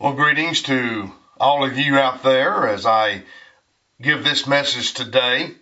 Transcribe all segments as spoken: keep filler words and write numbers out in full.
Well, greetings to all of you out there as I give this message today.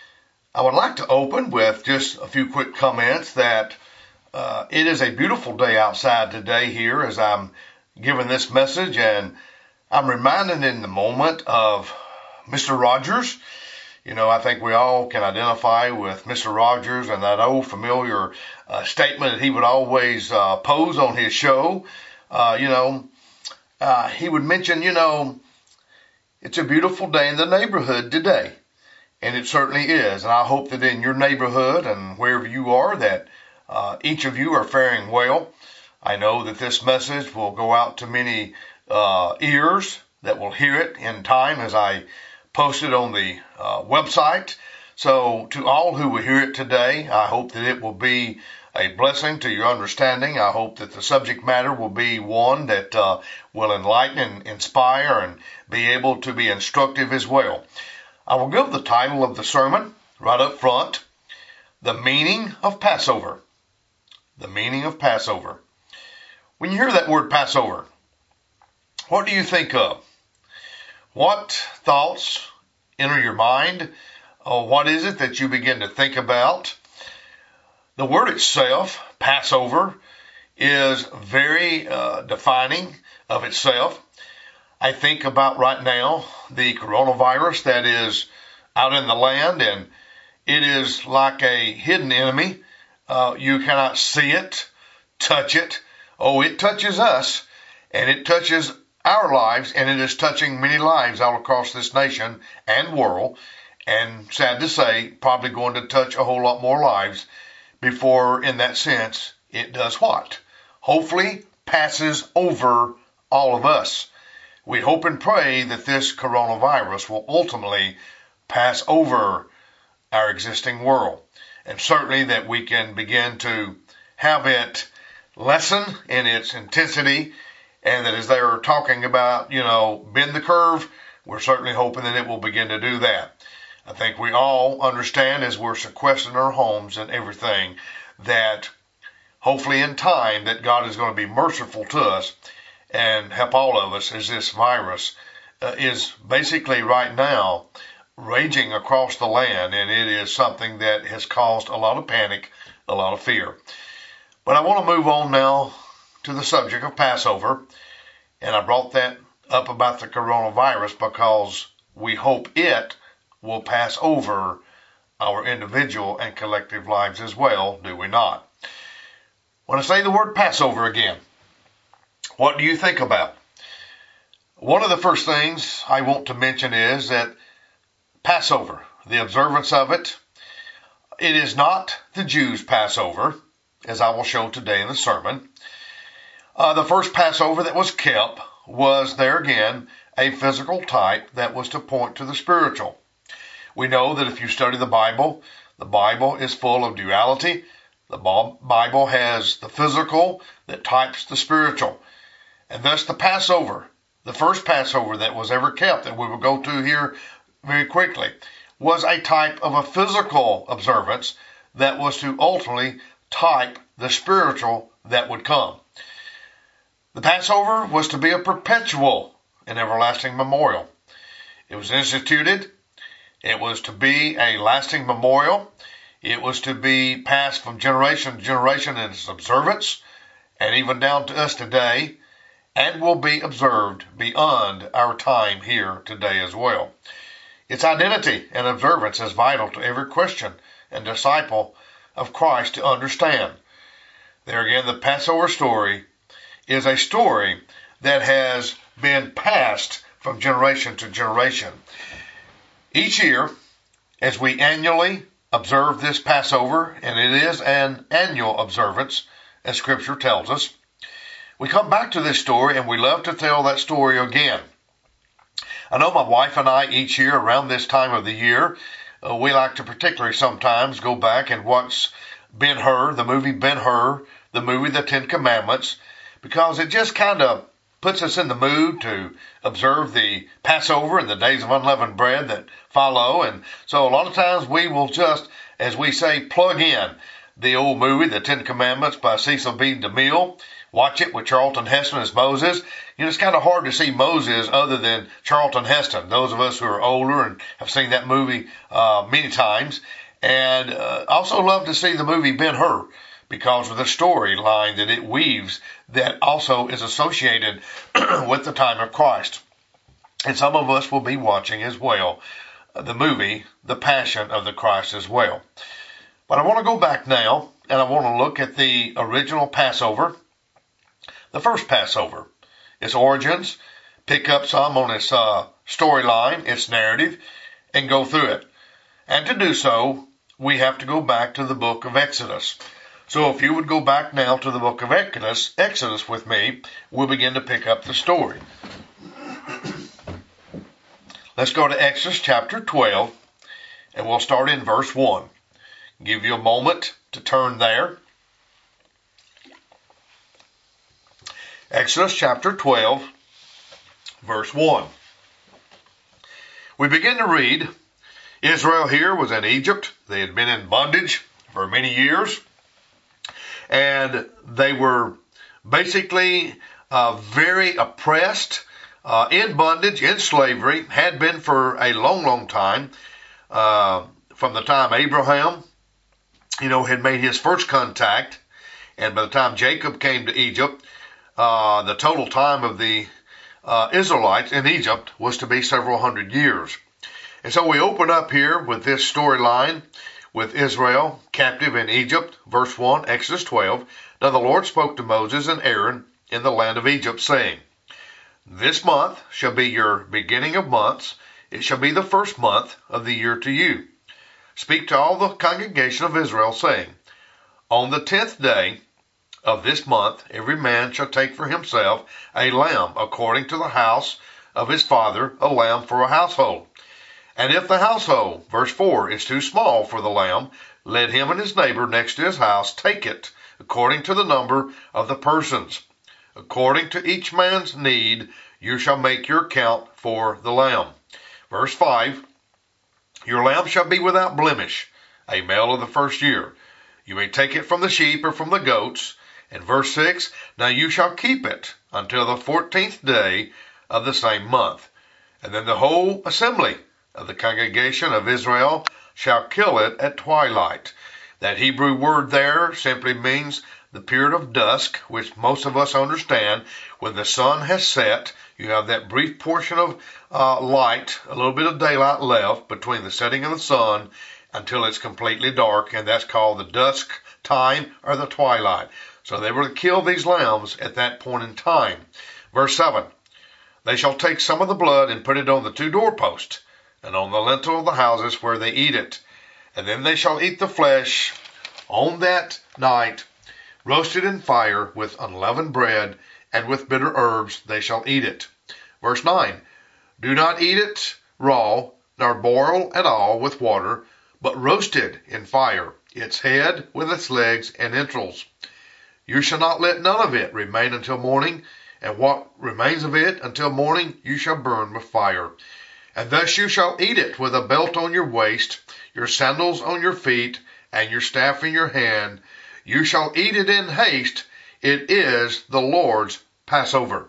I would like to open with just a few quick comments that uh, it is a beautiful day outside today here as I'm giving this message, and I'm reminded in the moment of Mister Rogers. You know, I think we all can identify with Mister Rogers and that old familiar uh, statement that he would always uh, pose on his show. Uh, you know, Uh, he would mention, you know, it's a beautiful day in the neighborhood today. And it certainly is. And I hope that in your neighborhood and wherever you are, that uh, each of you are faring well. I know that this message will go out to many uh, ears that will hear it in time as I post it on the uh, website. So to all who will hear it today, I hope that it will be a blessing to your understanding. I hope that the subject matter will be one that uh, will enlighten and inspire and be able to be instructive as well. I will give the title of the sermon right up front, The Meaning of Passover. The Meaning of Passover. When you hear that word Passover, what do you think of? What thoughts enter your mind? Or what is it that you begin to think about? The word itself, Passover, is very uh, defining of itself. I think about right now the coronavirus that is out in the land, and it is like a hidden enemy. Uh, you cannot see it, touch it. Oh, it touches us, and it touches our lives, and it is touching many lives all across this nation and world, and sad to say, probably going to touch a whole lot more lives before, in that sense, it does what? Hopefully passes over all of us. We hope and pray that this coronavirus will ultimately pass over our existing world. And certainly that we can begin to have it lessen in its intensity, and that as they are talking about, you know, bend the curve, we're certainly hoping that it will begin to do that. I think we all understand as we're sequestered in our homes and everything that hopefully in time that God is going to be merciful to us and help all of us as this virus uh, is basically right now raging across the land, and it is something that has caused a lot of panic, a lot of fear. But I want to move on now to the subject of Passover, and I brought that up about the coronavirus because we hope it will pass over our individual and collective lives as well, do we not? When I say the word Passover again, what do you think about? One of the first things I want to mention is that Passover, the observance of it, it is not the Jews' Passover, as I will show today in the sermon. Uh, the first Passover that was kept was, there again, a physical type that was to point to the spiritual. We know that if you study the Bible, the Bible is full of duality. The Bible has the physical that types the spiritual. And thus the Passover, the first Passover that was ever kept, that we will go to here very quickly, was a type of a physical observance that was to ultimately type the spiritual that would come. The Passover was to be a perpetual and everlasting memorial. It was instituted. It was to be a lasting memorial. It was to be passed from generation to generation in its observance, and even down to us today, and will be observed beyond our time here today as well. Its identity and observance is vital to every Christian and disciple of Christ to understand. There again, the Passover story is a story that has been passed from generation to generation. Each year, as we annually observe this Passover, and it is an annual observance, as Scripture tells us, we come back to this story, and we love to tell that story again. I know my wife and I, each year around this time of the year, uh, we like to particularly sometimes go back and watch Ben-Hur, the movie Ben-Hur, the movie The Ten Commandments, because it just kind of puts us in the mood to observe the Passover and the days of unleavened bread that follow. And so a lot of times we will just, as we say, plug in the old movie, The Ten Commandments by Cecil B. DeMille. watch it with Charlton Heston as Moses. You know, it's kind of hard to see Moses other than Charlton Heston. Those of us who are older and have seen that movie uh, many times. And uh, also love to see the movie Ben-Hur because of the storyline that it weaves that also is associated with the time of Christ. And some of us will be watching as well the movie, The Passion of the Christ as well. But I want to go back now, and I want to look at the original Passover, the first Passover, its origins, pick up some on its uh, storyline, its narrative, and go through it. And to do so, we have to go back to the book of Exodus. So if you would go back now to the book of Exodus, Exodus with me, we'll begin to pick up the story. Let's go to Exodus chapter twelve, and we'll start in verse one. Give you a moment to turn there. Exodus chapter twelve, verse one. We begin to read, Israel here was in Egypt. They had been in bondage for many years, and they were basically uh, very oppressed, Uh, in bondage, in slavery, had been for a long, long time, uh, from the time Abraham, you know, had made his first contact, and by the time Jacob came to Egypt, uh, the total time of the uh, Israelites in Egypt was to be several hundred years. And so we open up here with this storyline with Israel captive in Egypt, verse one, Exodus twelve. Now the Lord spoke to Moses and Aaron in the land of Egypt, saying, This month shall be your beginning of months. It shall be the first month of the year to you. Speak to all the congregation of Israel, saying, On the tenth day of this month, every man shall take for himself a lamb according to the house of his father, a lamb for a household. And if the household, verse four, is too small for the lamb, let him and his neighbor next to his house take it according to the number of the persons. According to each man's need, you shall make your count for the lamb. Verse five, Your lamb shall be without blemish, a male of the first year. You may take it from the sheep or from the goats. And verse six, Now you shall keep it until the fourteenth day of the same month. And then the whole assembly of the congregation of Israel shall kill it at twilight. That Hebrew word there simply means the period of dusk, which most of us understand. When the sun has set, you have that brief portion of uh, light, a little bit of daylight left between the setting of the sun until it's completely dark, and that's called the dusk time or the twilight. So they were to kill these lambs at that point in time. Verse seven, They shall take some of the blood and put it on the two doorposts and on the lintel of the houses where they eat it. And then they shall eat the flesh on that night, roasted in fire with unleavened bread, and with bitter herbs they shall eat it. Verse nine, Do not eat it raw, nor boil at all with water, but roasted in fire, its head with its legs and entrails. You shall not let none of it remain until morning, and what remains of it until morning you shall burn with fire. And thus you shall eat it with a belt on your waist, your sandals on your feet, and your staff in your hand. You shall eat it in haste. It is the Lord's Passover.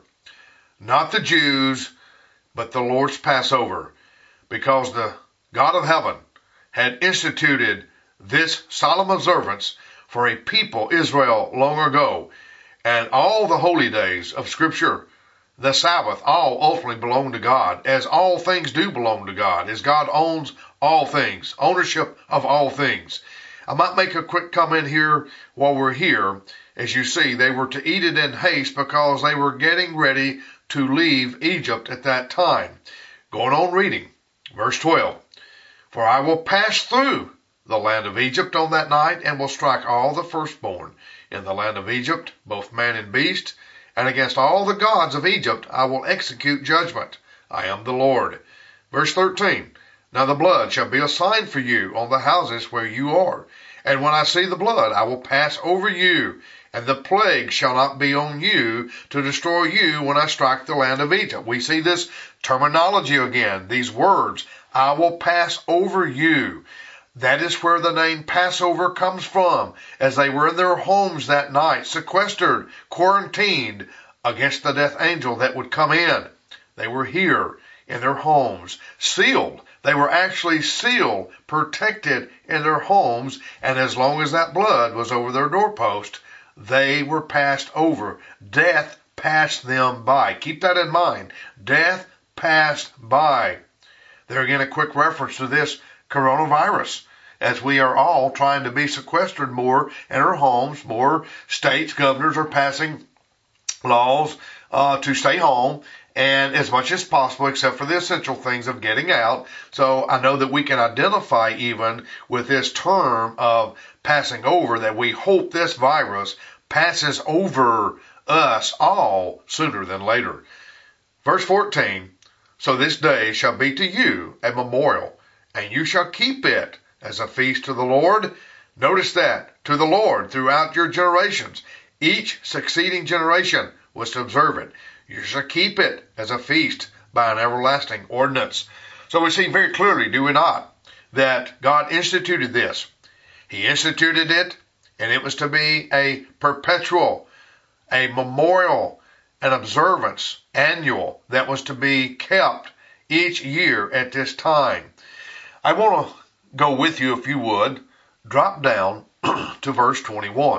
Not the Jews, but the Lord's Passover. Because the God of heaven had instituted this solemn observance for a people, Israel, long ago. And all the holy days of Scripture, the Sabbath, all ultimately belong to God, as all things do belong to God, as God owns all things, ownership of all things. I might make a quick comment here while we're here. As you see, they were to eat it in haste because they were getting ready to leave Egypt at that time. Going on reading, verse twelve. For I will pass through the land of Egypt on that night, and will strike all the firstborn in the land of Egypt, both man and beast, and against all the gods of Egypt I will execute judgment. I am the Lord. Verse thirteen. Now the blood shall be a sign for you on the houses where you are. And when I see the blood, I will pass over you, and the plague shall not be on you to destroy you when I strike the land of Egypt. We see this terminology again, these words, I will pass over you. That is where the name Passover comes from, as they were in their homes that night, sequestered, quarantined against the death angel that would come in. They were here in their homes, sealed. They were actually sealed, protected in their homes, and as long as that blood was over their doorpost, they were passed over. Death passed them by. Keep that in mind. Death passed by. There again, a quick reference to this coronavirus, as we are all trying to be sequestered more in our homes. More states, governors are passing laws uh, to stay home, and as much as possible, except for the essential things of getting out. So I know that we can identify even with this term of passing over, that we hope this virus passes over us all sooner than later. Verse fourteen, so this day shall be to you a memorial, and you shall keep it as a feast to the Lord. Notice that, to the Lord throughout your generations. Each succeeding generation was to observe it. You shall keep it as a feast by an everlasting ordinance. So we see very clearly, do we not, that God instituted this. He instituted it, and it was to be a perpetual, a memorial, an observance, annual, that was to be kept each year at this time. I want to go with you, if you would, drop down to verse twenty-one.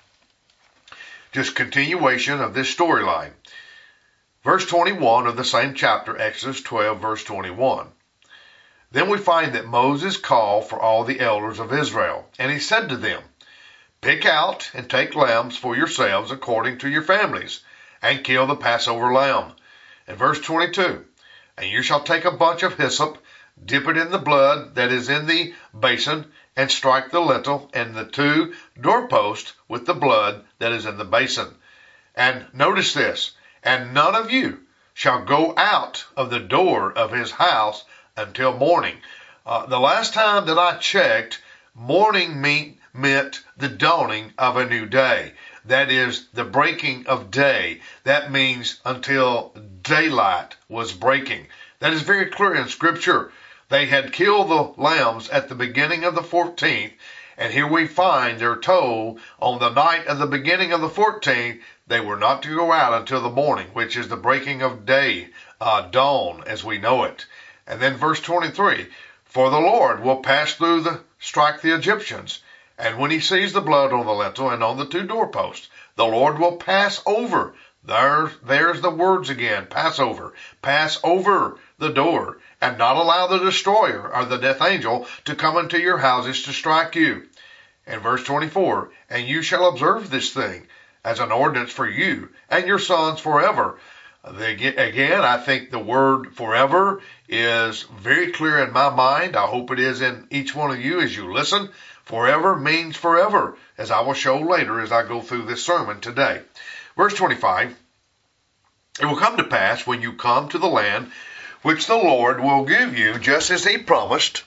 Just continuation of this storyline. Verse twenty-one of the same chapter, Exodus twelve, verse twenty-one. Then we find that Moses called for all the elders of Israel, and he said to them, pick out and take lambs for yourselves according to your families, and kill the Passover lamb. And verse twenty-two, and you shall take a bunch of hyssop, dip it in the blood that is in the basin, and strike the lintel and the two doorposts with the blood that is in the basin. And notice this, and none of you shall go out of the door of his house until morning. Uh, the last time that I checked, morning mean, meant the dawning of a new day. That is the breaking of day. That means until daylight was breaking. That is very clear in Scripture. They had killed the lambs at the beginning of the fourteenth, and here we find they're told on the night of the beginning of the fourteenth, they were not to go out until the morning, which is the breaking of day, uh, dawn as we know it. And then verse twenty-three, for the Lord will pass through the, strike the Egyptians, and when he sees the blood on the lintel and on the two doorposts, the Lord will pass over. There, there's the words again, Passover. Pass over the door, and not allow the destroyer or the death angel to come into your houses to strike you. And verse twenty-four, and you shall observe this thing as an ordinance for you and your sons forever. Again, I think the word forever is very clear in my mind. I hope it is in each one of you as you listen. Forever means forever, as I will show later as I go through this sermon today. Verse twenty-five, it will come to pass when you come to the land which the Lord will give you, just as he promised,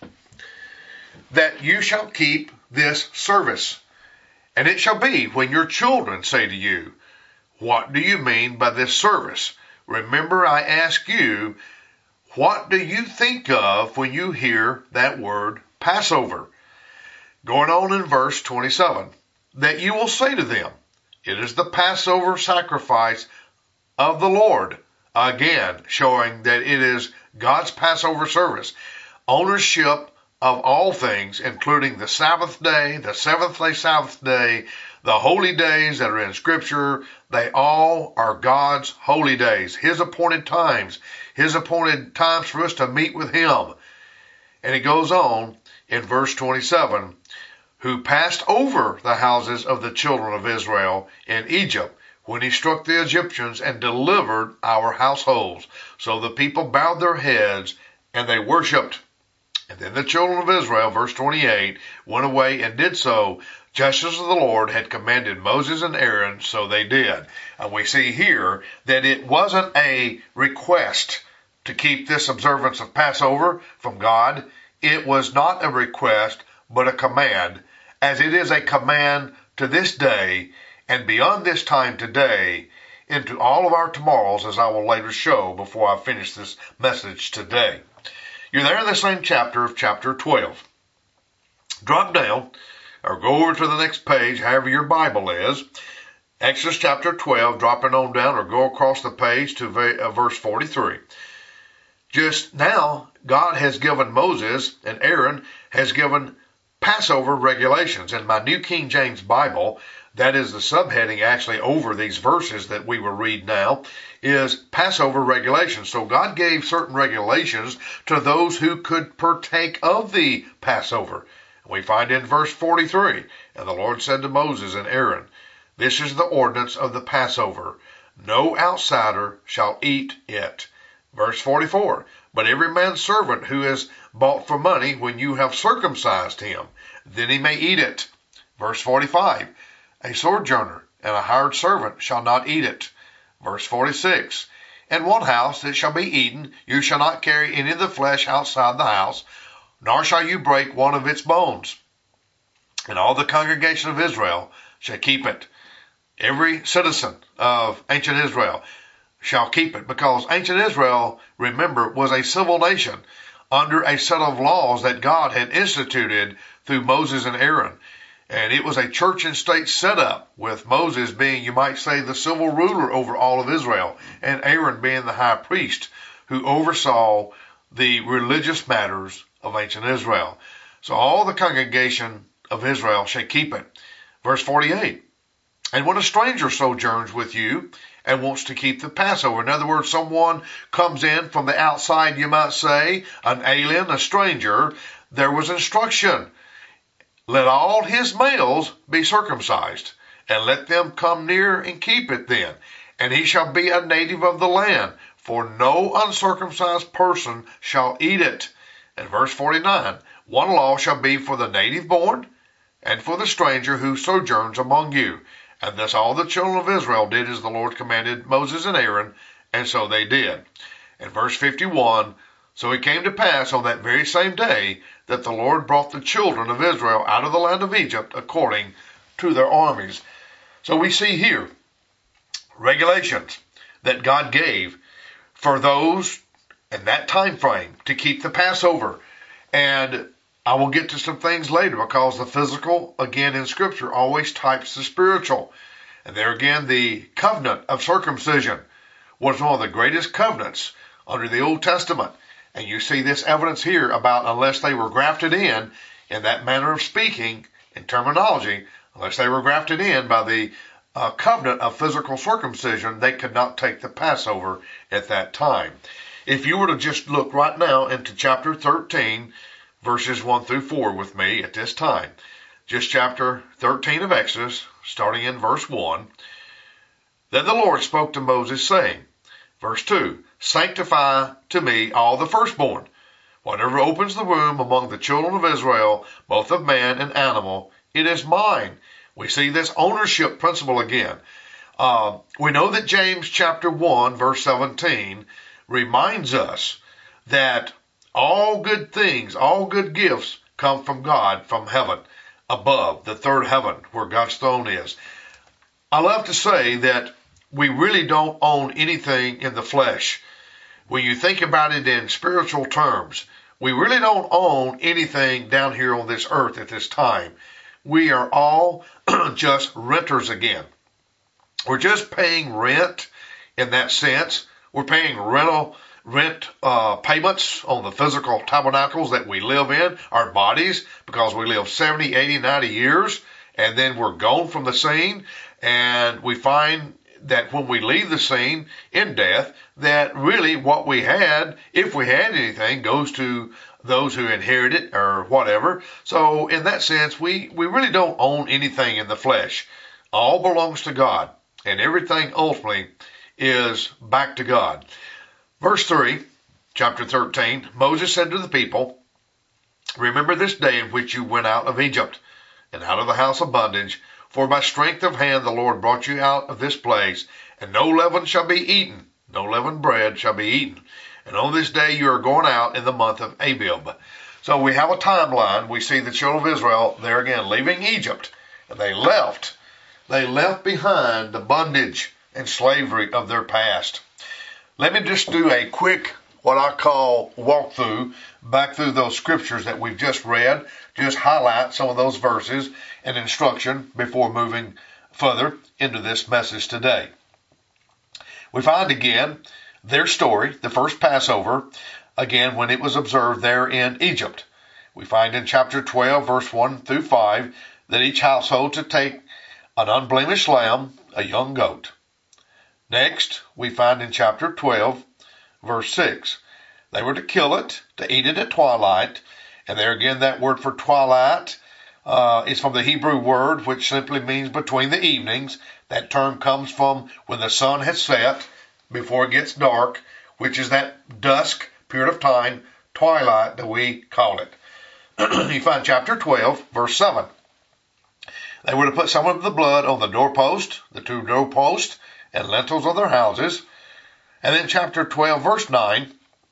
that you shall keep this service. And it shall be when your children say to you, what do you mean by this service? Remember, I ask you, what do you think of when you hear that word Passover? Going on in verse twenty-seven, that you will say to them, it is the Passover sacrifice of the Lord. Again, showing that it is God's Passover service. Ownership of all things, including the Sabbath day, the seventh day Sabbath day, the holy days that are in Scripture, they all are God's holy days, his appointed times, his appointed times for us to meet with him. And it goes on in verse twenty-seven, who passed over the houses of the children of Israel in Egypt when he struck the Egyptians and delivered our households. So the people bowed their heads and they worshipped. And then the children of Israel, verse twenty-eight, went away and did so, just as the Lord had commanded Moses and Aaron, so they did. And we see here that it wasn't a request to keep this observance of Passover from God. It was not a request, but a command, as it is a command to this day and beyond this time today into all of our tomorrows, as I will later show before I finish this message today. You're there in the same chapter of chapter twelve. Drop down or go over to the next page, however your Bible is. Exodus chapter twelve, drop it on down or go across the page to verse forty-three. Just now, God has given Moses and Aaron has given Passover regulations. In my New King James Bible, that is the subheading actually over these verses that we will read now, is Passover regulations. So God gave certain regulations to those who could partake of the Passover. We find in verse forty-three, and the Lord said to Moses and Aaron, this is the ordinance of the Passover. No outsider shall eat it. Verse forty-four, but every man's servant who is bought for money when you have circumcised him, then he may eat it. Verse forty-five, a sojourner and a hired servant shall not eat it. Verse forty-six, in one house it shall be eaten, you shall not carry any of the flesh outside the house, nor shall you break one of its bones. And all the congregation of Israel shall keep it. Every citizen of ancient Israel shall keep it, because ancient Israel, remember, was a civil nation under a set of laws that God had instituted through Moses and Aaron. And it was a church and state setup, with Moses being, you might say, the civil ruler over all of Israel, and Aaron being the high priest who oversaw the religious matters of ancient Israel. So all the congregation of Israel shall keep it. Verse forty-eight, and when a stranger sojourns with you and wants to keep the Passover, in other words, someone comes in from the outside, you might say, an alien, a stranger, there was instruction. Let all his males be circumcised, and let them come near and keep it then. And he shall be a native of the land, for no uncircumcised person shall eat it. And verse forty-nine, one law shall be for the native born, and for the stranger who sojourns among you. And thus all the children of Israel did as the Lord commanded Moses and Aaron, and so they did. And verse fifty-one, so it came to pass on that very same day that the Lord brought the children of Israel out of the land of Egypt according to their armies. So we see here regulations that God gave for those in that time frame to keep the Passover. And I will get to some things later, because the physical, again, in Scripture always types the spiritual. And there again, the covenant of circumcision was one of the greatest covenants under the Old Testament. And you see this evidence here about unless they were grafted in, in that manner of speaking, in terminology, unless they were grafted in by the uh, covenant of physical circumcision, they could not take the Passover at that time. If you were to just look right now into chapter thirteen, verses one through four with me at this time, just chapter thirteen of Exodus, starting in verse one, then the Lord spoke to Moses, saying, verse two, sanctify to me all the firstborn. Whatever opens the womb among the children of Israel, both of man and animal, it is mine. We see this ownership principle again. Uh, we know that James chapter one, verse seventeen, reminds us that all good things, all good gifts come from God, from heaven, above, the third heaven, where God's throne is. I love to say that we really don't own anything in the flesh. When you think about it in spiritual terms, we really don't own anything down here on this earth at this time. We are all just renters again. We're just paying rent in that sense. We're paying rental rent uh, payments on the physical tabernacles that we live in, our bodies, because we live seventy, eighty, ninety years, and then we're gone from the scene. And we find that when we leave the scene in death, that really what we had, if we had anything, goes to those who inherit it or whatever. So in that sense, we, we really don't own anything in the flesh. All belongs to God, and everything ultimately is back to God. Verse three, chapter thirteen, Moses said to the people, remember this day in which you went out of Egypt and out of the house of bondage, for by strength of hand the Lord brought you out of this place, and no leaven shall be eaten, no leavened bread shall be eaten. And on this day you are going out in the month of Abib. So we have a timeline. We see the children of Israel, there again, leaving Egypt. And they left. They left behind the bondage and slavery of their past. Let me just do a quick what I call walkthrough back through those scriptures that we've just read, just highlight some of those verses and instruction before moving further into this message today. We find again their story, the first Passover, again when it was observed there in Egypt. We find in chapter twelve, verse one through five, that each household to take an unblemished lamb, a young goat. Next, we find in chapter twelve, verse six, they were to kill it, to eat it at twilight. And there again, that word for twilight uh, is from the Hebrew word, which simply means between the evenings. That term comes from when the sun has set, before it gets dark, which is that dusk period of time, twilight that we call it. You find chapter twelve, verse seven. They were to put some of the blood on the doorpost, the two doorposts, and lintels of their houses. And then chapter twelve, verse nine,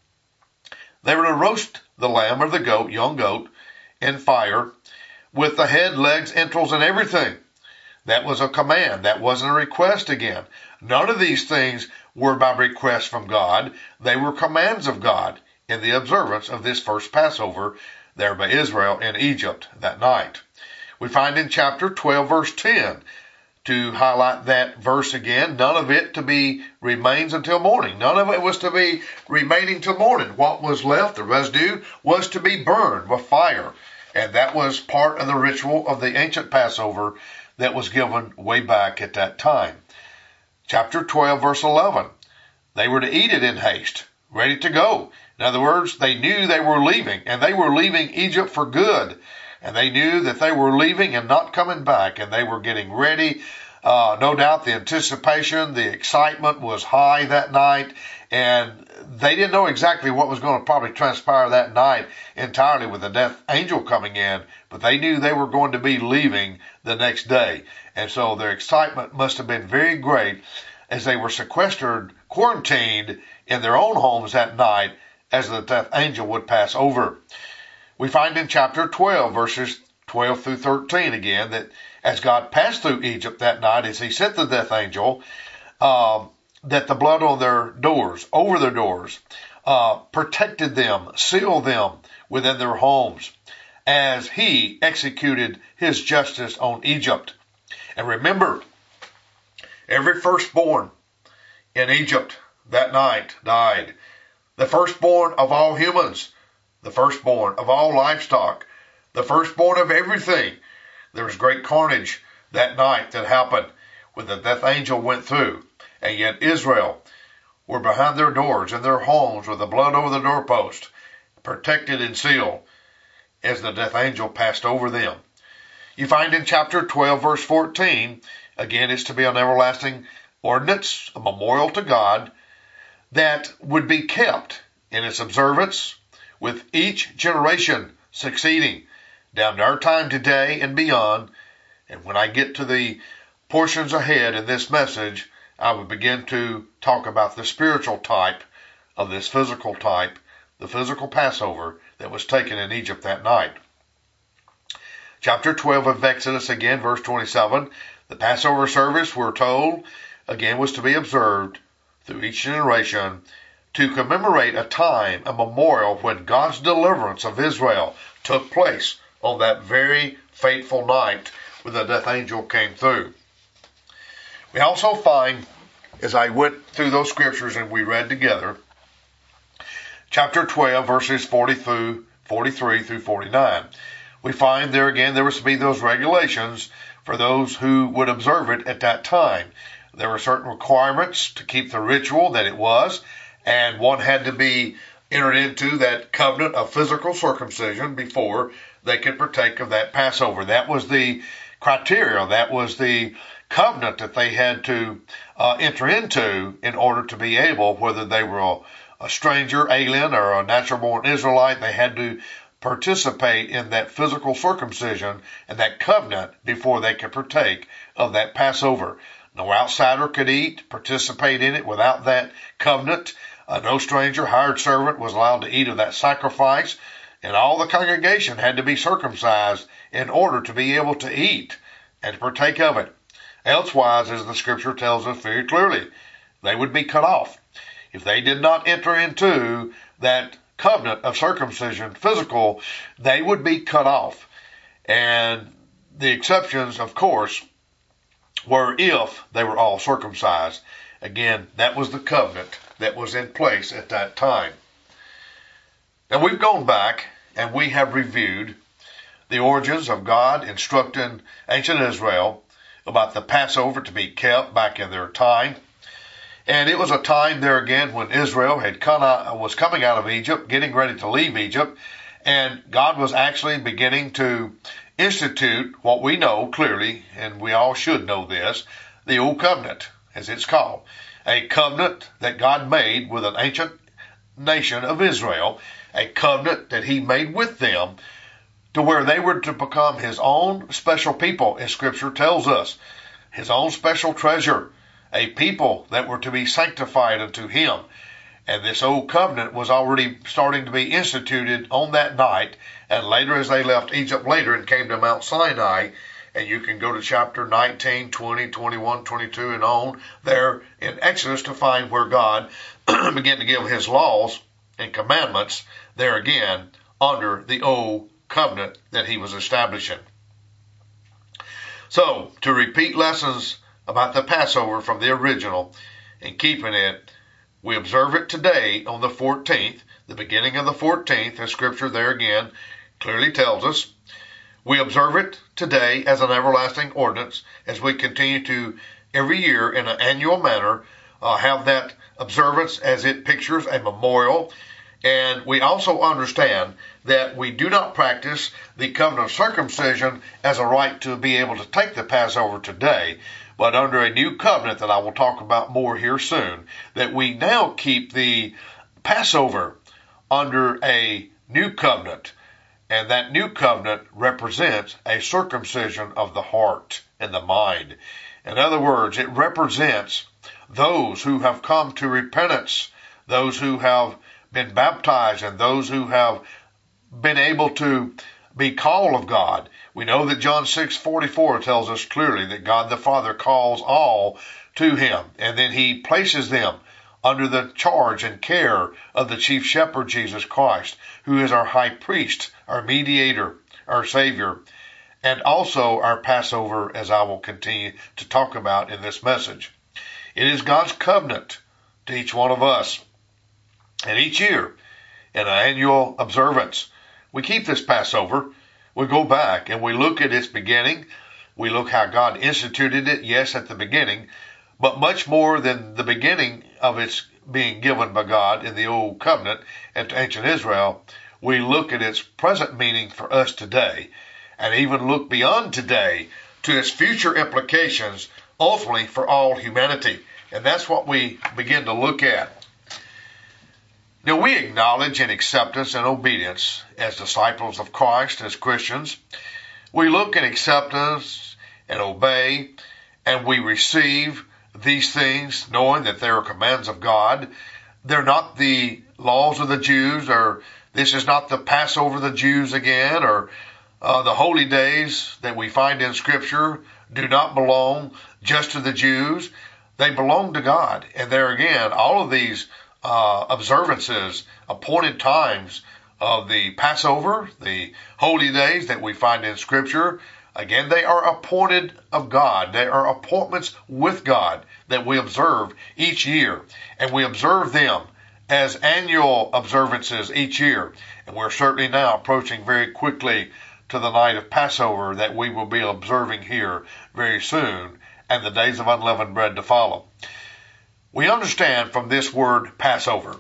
they were to roast the lamb or the goat, young goat, in fire with the head, legs, entrails, and everything. That was a command. That wasn't a request again. None of these things were by request from God. They were commands of God in the observance of this first Passover there by Israel in Egypt that night. We find in chapter twelve, verse ten, to highlight that verse again, none of it to be remains until morning. None of it was to be remaining till morning. What was left, the residue, was to be burned with fire. And that was part of the ritual of the ancient Passover that was given way back at that time. Chapter twelve, verse eleven, they were to eat it in haste, ready to go. In other words, they knew they were leaving, and they were leaving Egypt for good. And they knew that they were leaving and not coming back, and they were getting ready. Uh, no doubt the anticipation, the excitement was high that night, and they didn't know exactly what was going to probably transpire that night entirely with the death angel coming in, but they knew they were going to be leaving the next day. And so their excitement must have been very great as they were sequestered, quarantined in their own homes that night as the death angel would pass over. We find in chapter twelve, verses twelve through thirteen again, that as God passed through Egypt that night, as he sent the death angel, uh, that the blood on their doors, over their doors, uh, protected them, sealed them within their homes, as he executed his justice on Egypt. And remember, every firstborn in Egypt that night died. The firstborn of all humans, the firstborn of all livestock, the firstborn of everything. There was great carnage that night that happened when the death angel went through. And yet Israel were behind their doors in their homes with the blood over the doorpost, protected and sealed as the death angel passed over them. You find in chapter twelve, verse fourteen, again, it's to be an everlasting ordinance, a memorial to God, that would be kept in its observance with each generation succeeding down to our time today and beyond. And when I get to the portions ahead in this message, I will begin to talk about the spiritual type of this physical type, the physical Passover that was taken in Egypt that night. Chapter twelve of Exodus, again, verse twenty-seven, the Passover service, we're told, again, was to be observed through each generation to commemorate a time, a memorial when God's deliverance of Israel took place on that very fateful night when the death angel came through. We also find, as I went through those scriptures and we read together, chapter twelve, verses forty through forty-three through forty-nine, we find there again there was to be those regulations for those who would observe it at that time. There were certain requirements to keep the ritual that it was, and one had to be entered into that covenant of physical circumcision before they could partake of that Passover. That was the criteria. That was the covenant that they had to uh, enter into in order to be able, whether they were a, a stranger, alien, or a natural-born Israelite, they had to participate in that physical circumcision and that covenant before they could partake of that Passover. No outsider could eat, participate in it without that covenant. Uh, no stranger, hired servant was allowed to eat of that sacrifice, and all the congregation had to be circumcised in order to be able to eat and to partake of it. Elsewise, as the scripture tells us very clearly, they would be cut off. if they did not enter into that covenant of circumcision, physical, they would be cut off. And the exceptions, of course, were if they were all circumcised. Again, that was the covenant that was in place at that time. Now we've gone back and we have reviewed the origins of God instructing ancient Israel about the Passover to be kept back in their time. And it was a time there again when Israel had come out, was coming out of Egypt, getting ready to leave Egypt, and God was actually beginning to institute what we know clearly, and we all should know this, the Old Covenant, as it's called. A covenant that God made with an ancient nation of Israel, a covenant that he made with them to where they were to become his own special people, as Scripture tells us, his own special treasure, a people that were to be sanctified unto him. And this old covenant was already starting to be instituted on that night, and later as they left Egypt later and came to Mount Sinai, and you can go to chapter nineteen, twenty, twenty-one, twenty-two, and on there in Exodus to find where God began to give his laws and commandments there again under the old covenant that he was establishing. So, to repeat lessons about the Passover from the original and keeping it, we observe it today on the fourteenth, the beginning of the fourteenth, as Scripture there again clearly tells us. We observe it today as an everlasting ordinance as we continue to every year in an annual manner uh, have that observance as it pictures a memorial. And we also understand that we do not practice the covenant of circumcision as a right to be able to take the Passover today, but under a new covenant that I will talk about more here soon, that we now keep the Passover under a new covenant. And that new covenant represents a circumcision of the heart and the mind. In other words, it represents those who have come to repentance, those who have been baptized, and those who have been able to be called of God. We know that John six forty-four tells us clearly that God the Father calls all to him, and then he places them under the charge and care of the chief shepherd, Jesus Christ, who is our high priest, our mediator, our Savior, and also our Passover, as I will continue to talk about in this message. It is God's covenant to each one of us. And each year, in an annual observance, we keep this Passover. We go back and we look at its beginning. We look how God instituted it, yes, at the beginning, but much more than the beginning of its being given by God in the Old Covenant and to ancient Israel. We look at its present meaning for us today, and even look beyond today to its future implications, ultimately for all humanity. And that's what we begin to look at. Now, we acknowledge in acceptance and obedience as disciples of Christ, as Christians. We look in acceptance and obey, and we receive these things knowing that they are commands of God. They're not the laws of the Jews, or this is not the Passover of the Jews again, or uh, the holy days that we find in Scripture do not belong just to the Jews. They belong to God. And there again, all of these Uh, observances, appointed times of the Passover, the holy days that we find in Scripture, again, they are appointed of God. They are appointments with God that we observe each year. And we observe them as annual observances each year. And we're certainly now approaching very quickly to the night of Passover that we will be observing here very soon, and the days of unleavened bread to follow. We understand from this word Passover.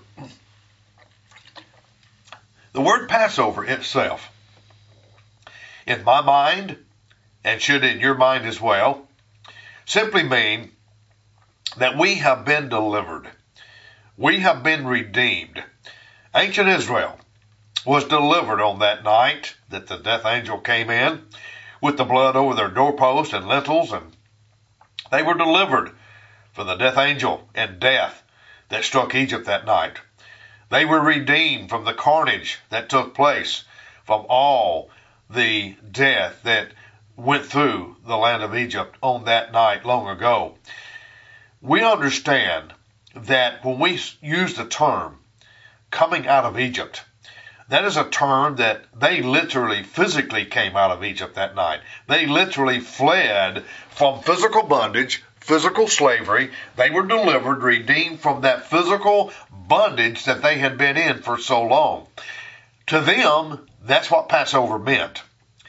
The word Passover itself, in my mind, and should in your mind as well, simply mean that we have been delivered. We have been redeemed. Ancient Israel was delivered on that night that the death angel came in with the blood over their doorposts and lintels, and they were delivered for the death angel and death that struck Egypt that night. They were redeemed from the carnage that took place, from all the death that went through the land of Egypt on that night long ago. We understand that when we use the term coming out of Egypt, that is a term that they literally, physically came out of Egypt that night. They literally fled from physical bondage, physical slavery. They were delivered, redeemed from that physical bondage that they had been in for so long. To them, that's what Passover meant.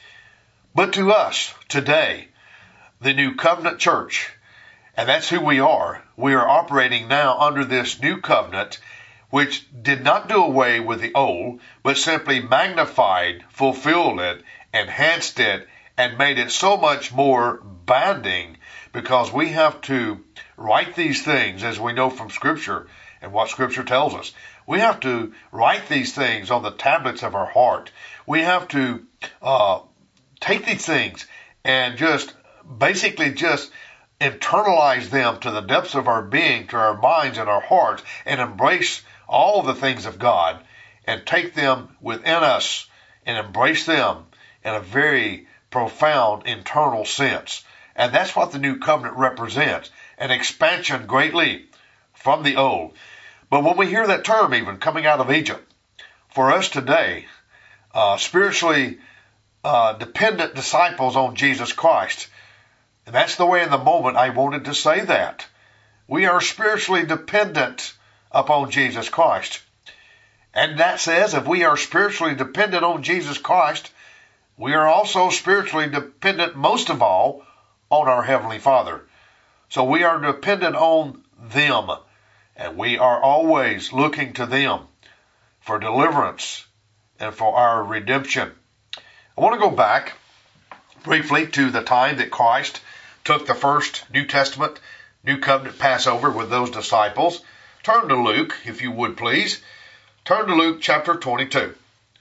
But to us today, the New Covenant Church, and that's who we are, we are operating now under this new covenant, which did not do away with the old, but simply magnified, fulfilled it, enhanced it, and made it so much more binding, because we have to write these things, as we know from Scripture and what Scripture tells us. We have to write these things on the tablets of our heart. We have to uh, take these things and just basically just internalize them to the depths of our being, to our minds and our hearts, and embrace all the things of God and take them within us and embrace them in a very profound internal sense. And that's what the new covenant represents, an expansion greatly from the old. But when we hear that term even coming out of Egypt, for us today, uh, spiritually uh, dependent disciples on Jesus Christ, and that's the way in the moment I wanted to say that. We are spiritually dependent upon Jesus Christ. And that says if we are spiritually dependent on Jesus Christ, we are also spiritually dependent most of all on our Heavenly Father. So we are dependent on them, and we are always looking to them for deliverance and for our redemption. I want to go back briefly to the time that Christ took the first New Testament, New Covenant Passover with those disciples. Turn to Luke, if you would please. Turn to Luke chapter twenty-two.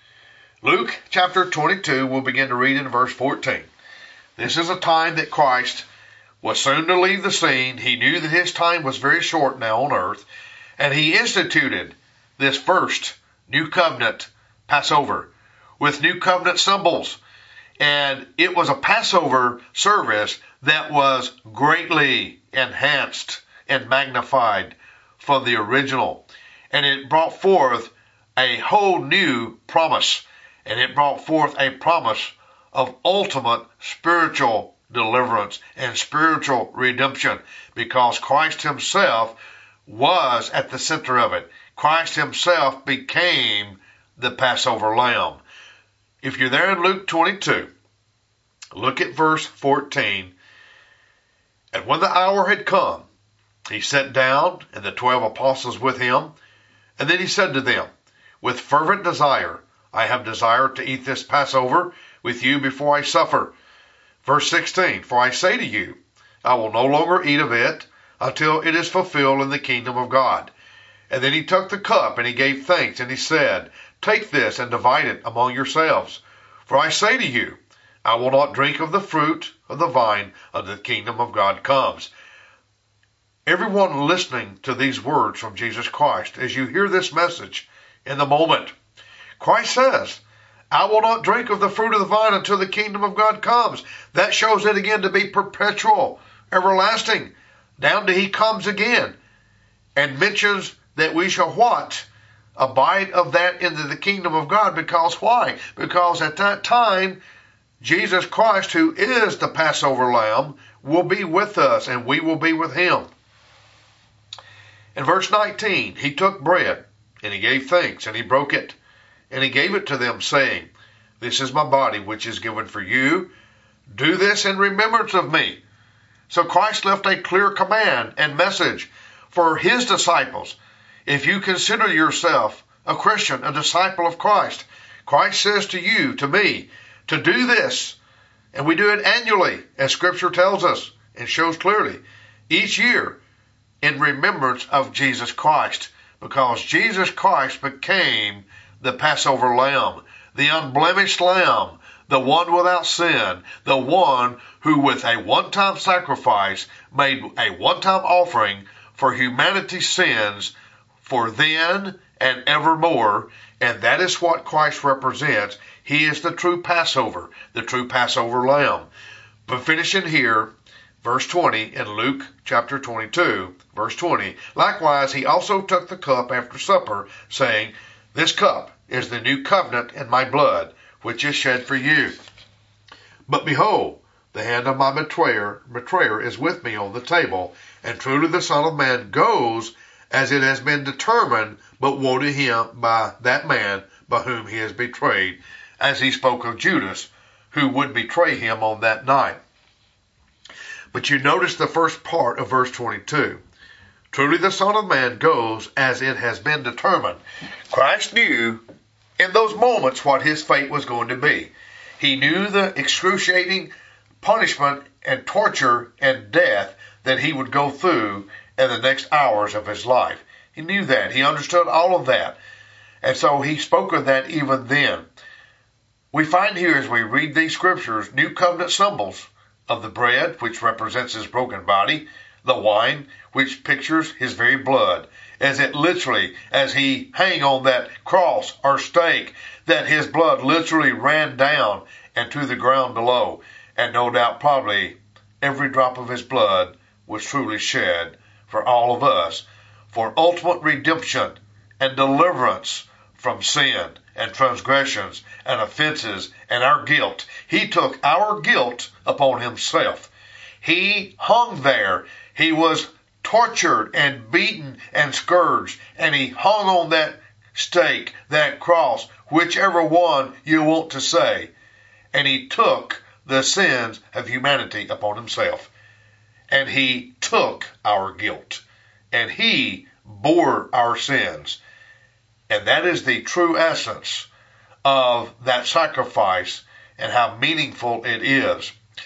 Luke chapter twenty-two, we'll begin to read in verse fourteen. This is a time that Christ was soon to leave the scene. He knew that his time was very short now on earth, and he instituted this first New Covenant Passover with New Covenant symbols. And it was a Passover service that was greatly enhanced and magnified from the original. And it brought forth a whole new promise. And it brought forth a promise of ultimate spiritual deliverance and spiritual redemption, because Christ himself was at the center of it. Christ himself became the Passover lamb. If you're there in Luke twenty-two, look at verse fourteen. And when the hour had come, he sat down, and the twelve apostles with him. And then he said to them, with fervent desire, I have desired to eat this Passover with you before I suffer. Verse sixteen, for I say to you, I will no longer eat of it until it is fulfilled in the kingdom of God. And then he took the cup, and he gave thanks, and he said, take this and divide it among yourselves. For I say to you, I will not drink of the fruit of the vine until the kingdom of God comes. Everyone listening to these words from Jesus Christ, as you hear this message in the moment, Christ says, I will not drink of the fruit of the vine until the kingdom of God comes. That shows it again to be perpetual, everlasting, down to he comes again, and mentions that we shall what? Abide of that into the kingdom of God. Because why? Because at that time, Jesus Christ, who is the Passover lamb, will be with us, and we will be with him. In verse nineteen, he took bread, and he gave thanks, and he broke it, and he gave it to them, saying, this is my body, which is given for you. Do this in remembrance of me. So Christ left a clear command and message for his disciples. If you consider yourself a Christian, a disciple of Christ, Christ says to you, to me, to do this. And we do it annually, as Scripture tells us and shows clearly, each year in remembrance of Jesus Christ, because Jesus Christ became the Passover lamb, the unblemished lamb, the one without sin, the one who with a one-time sacrifice made a one-time offering for humanity's sins for then and evermore. And that is what Christ represents. He is the true Passover, the true Passover lamb. But finishing here, verse twenty, in Luke chapter twenty-two, verse twenty, likewise he also took the cup after supper, saying, this cup is the new covenant in my blood, which is shed for you. But behold, the hand of my betrayer, betrayer is with me on the table, and truly the Son of Man goes as it has been determined, but woe to him by that man by whom he is betrayed, as he spoke of Judas, who would betray him on that night. But you notice the first part of verse twenty-two. Truly the Son of Man goes as it has been determined. Christ knew in those moments what his fate was going to be. He knew the excruciating punishment and torture and death that he would go through in the next hours of his life. He knew that. He understood all of that. And so he spoke of that even then. We find here as we read these scriptures, new covenant symbols of the bread, which represents his broken body, the wine, which pictures his very blood, as it literally, as he hung on that cross or stake, that his blood literally ran down and to the ground below. And no doubt probably every drop of his blood was truly shed for all of us, for ultimate redemption and deliverance from sin and transgressions and offenses and our guilt. He took our guilt upon himself. He hung there. He was tortured and beaten and scourged, and he hung on that stake, that cross, whichever one you want to say, and he took the sins of humanity upon himself. And he took our guilt, and he bore our sins. And that is the true essence of that sacrifice and how meaningful it is.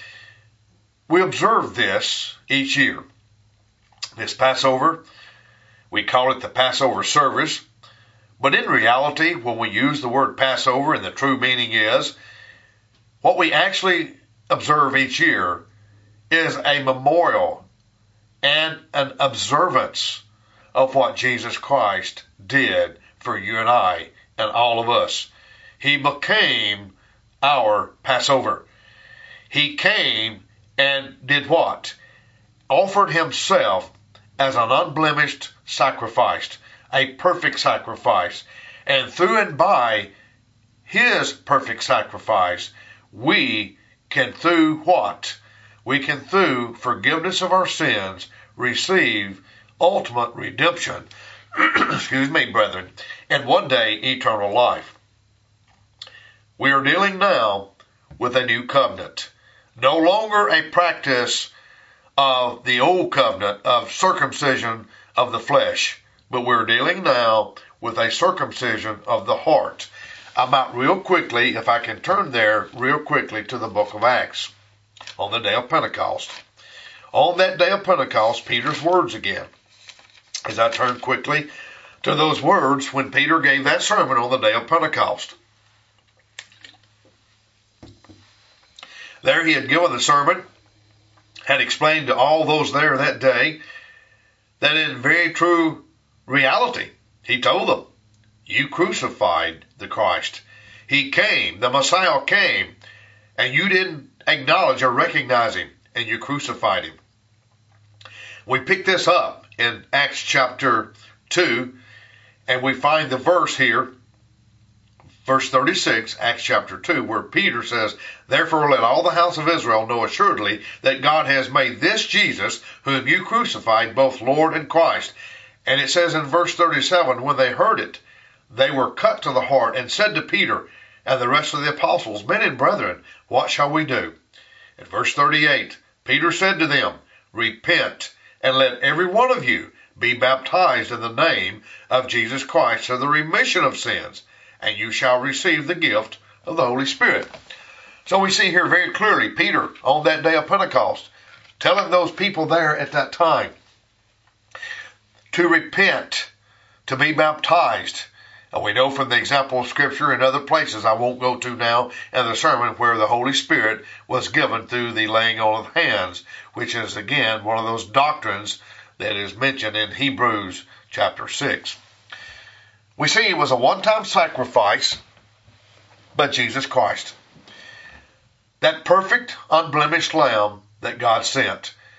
We observe this each year. This Passover, we call it the Passover service. But in reality, when we use the word Passover, and the true meaning is, what we actually observe each year is a memorial and an observance of what Jesus Christ did for you and I and all of us. He became our Passover. He came and did what? Offered himself as an unblemished sacrifice, a perfect sacrifice. And through and by his perfect sacrifice, we can through what? We can through forgiveness of our sins receive ultimate redemption, excuse me, brethren, and one day eternal life. We are dealing now with a new covenant. No longer a practice of the old covenant of circumcision of the flesh, but we're dealing now with a circumcision of the heart. I'm out real quickly, if I can turn there real quickly to the book of Acts on the day of Pentecost. On that day of Pentecost, Peter's words again. As I turn quickly to those words when Peter gave that sermon on the day of Pentecost. There he had given the sermon, had explained to all those there that day that in very true reality, he told them, you crucified the Christ. He came, the Messiah came, and you didn't acknowledge or recognize him, and you crucified him. We pick this up in Acts chapter two, and we find the verse here, verse thirty-six, Acts chapter two, where Peter says, therefore let all the house of Israel know assuredly that God has made this Jesus, whom you crucified, both Lord and Christ. And it says in verse thirty-seven, when they heard it, they were cut to the heart and said to Peter and the rest of the apostles, men and brethren, what shall we do? In verse thirty-eight, Peter said to them, repent and let every one of you be baptized in the name of Jesus Christ for the remission of sins, and you shall receive the gift of the Holy Spirit. So we see here very clearly Peter on that day of Pentecost telling those people there at that time to repent, to be baptized. And we know from the example of Scripture in other places I won't go to now in the sermon where the Holy Spirit was given through the laying on of hands, which is again one of those doctrines that is mentioned in Hebrews chapter six. We see it was a one-time sacrifice by Jesus Christ. That perfect, unblemished Lamb that God sent.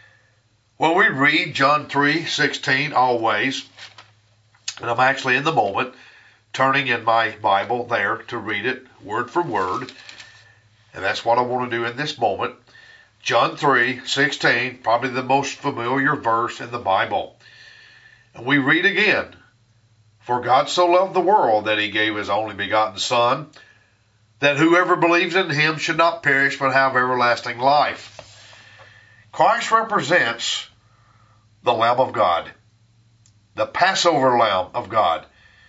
Well, we read John three sixteen always, and I'm actually in the moment turning in my Bible there to read it word for word, and that's what I want to do in this moment. John three sixteen, probably the most familiar verse in the Bible. And we read again, "For God so loved the world that he gave his only begotten Son, that whoever believes in him should not perish but have everlasting life." Christ represents the Lamb of God, the Passover Lamb of God.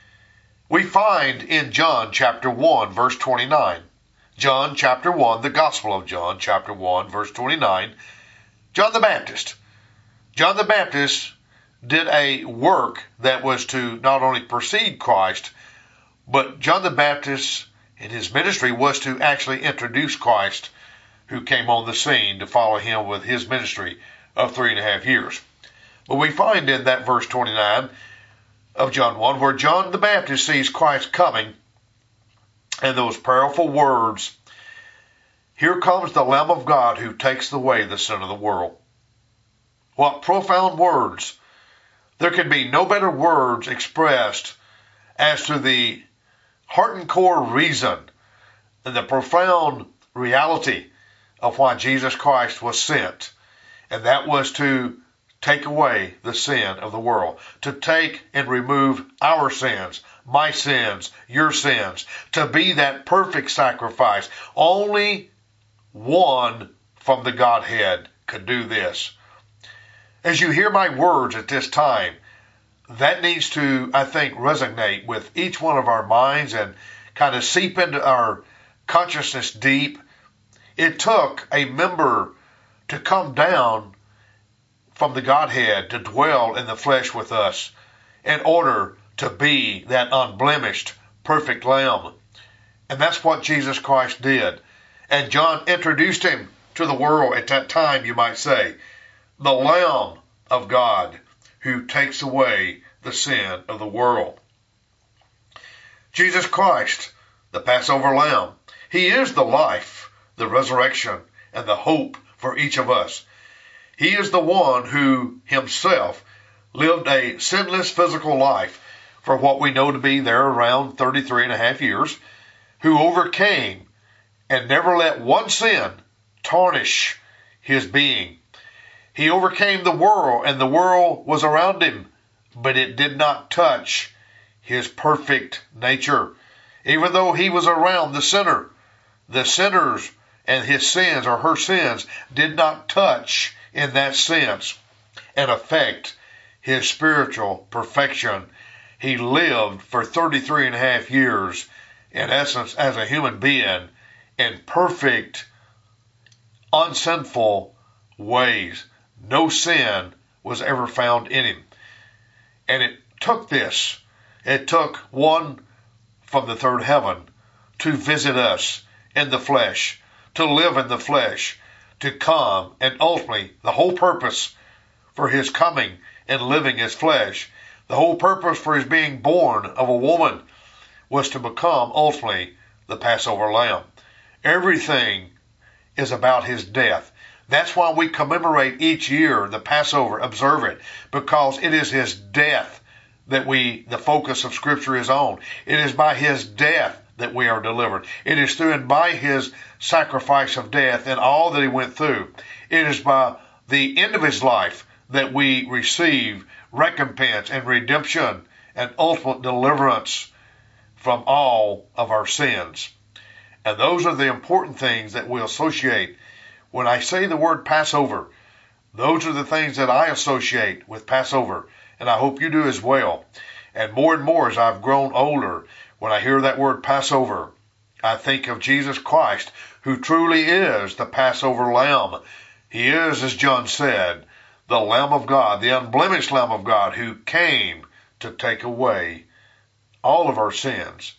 We find in John chapter one, verse twenty-nine, John chapter one, the Gospel of John chapter one, verse twenty-nine, John the Baptist. John the Baptist did a work that was to not only precede Christ, but John the Baptist in his ministry was to actually introduce Christ, who came on the scene to follow him with his ministry of three and a half years. But we find in that verse twenty-nine of John one, where John the Baptist sees Christ coming, and those powerful words, "Here comes the Lamb of God who takes away the sin of the world." What profound words. There can be no better words expressed as to the heart and core reason and the profound reality of why Jesus Christ was sent. And that was to take away the sin of the world, to take and remove our sins, my sins, your sins, to be that perfect sacrifice. Only one from the Godhead could do this. As you hear my words at this time, that needs to, I think, resonate with each one of our minds and kind of seep into our consciousness deep. It took a member to come down from the Godhead to dwell in the flesh with us in order to be that unblemished, perfect Lamb. And that's what Jesus Christ did. And John introduced him to the world at that time, you might say, the Lamb of God who takes away the sin of the world. Jesus Christ, the Passover Lamb, he is the life, the resurrection, and the hope for each of us. He is the one who himself lived a sinless physical life for what we know to be there around thirty-three and a half years, who overcame and never let one sin tarnish his being. He overcame the world, and the world was around him, but it did not touch his perfect nature. Even though he was around the sinner, the sinners and his sins or her sins did not touch in that sense and affect his spiritual perfection. He lived for thirty-three and a half years, in essence, as a human being in perfect, unsinful ways. No sin was ever found in him. And it took this. It took one from the third heaven to visit us in the flesh, to live in the flesh, to come, and ultimately the whole purpose for his coming and living his flesh, the whole purpose for his being born of a woman was to become ultimately the Passover Lamb. Everything is about his death. That's why we commemorate each year the Passover, observe it, because it is his death that we, the focus of Scripture is on. It is by his death that we are delivered. It is through and by his sacrifice of death and all that he went through. It is by the end of his life that we receive recompense and redemption and ultimate deliverance from all of our sins. And those are the important things that we associate. When I say the word Passover, those are the things that I associate with Passover, and I hope you do as well. And more and more as I've grown older, when I hear that word Passover, I think of Jesus Christ, who truly is the Passover Lamb. He is, as John said, the Lamb of God, the unblemished Lamb of God, who came to take away all of our sins.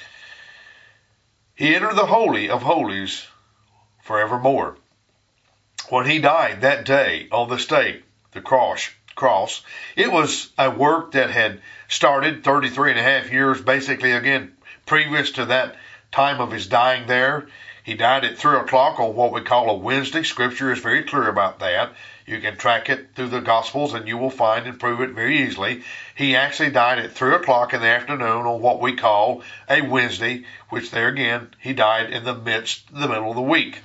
He entered the Holy of Holies forevermore. When he died that day on the stake, the cross, cross, it was a work that had started thirty-three and a half years, basically, again, previous to that time of his dying there. He died at three o'clock on what we call a Wednesday. Scripture is very clear about that. You can track it through the Gospels and you will find and prove it very easily. He actually died at three o'clock in the afternoon on what we call a Wednesday, which there again, he died in the midst, the middle of the week.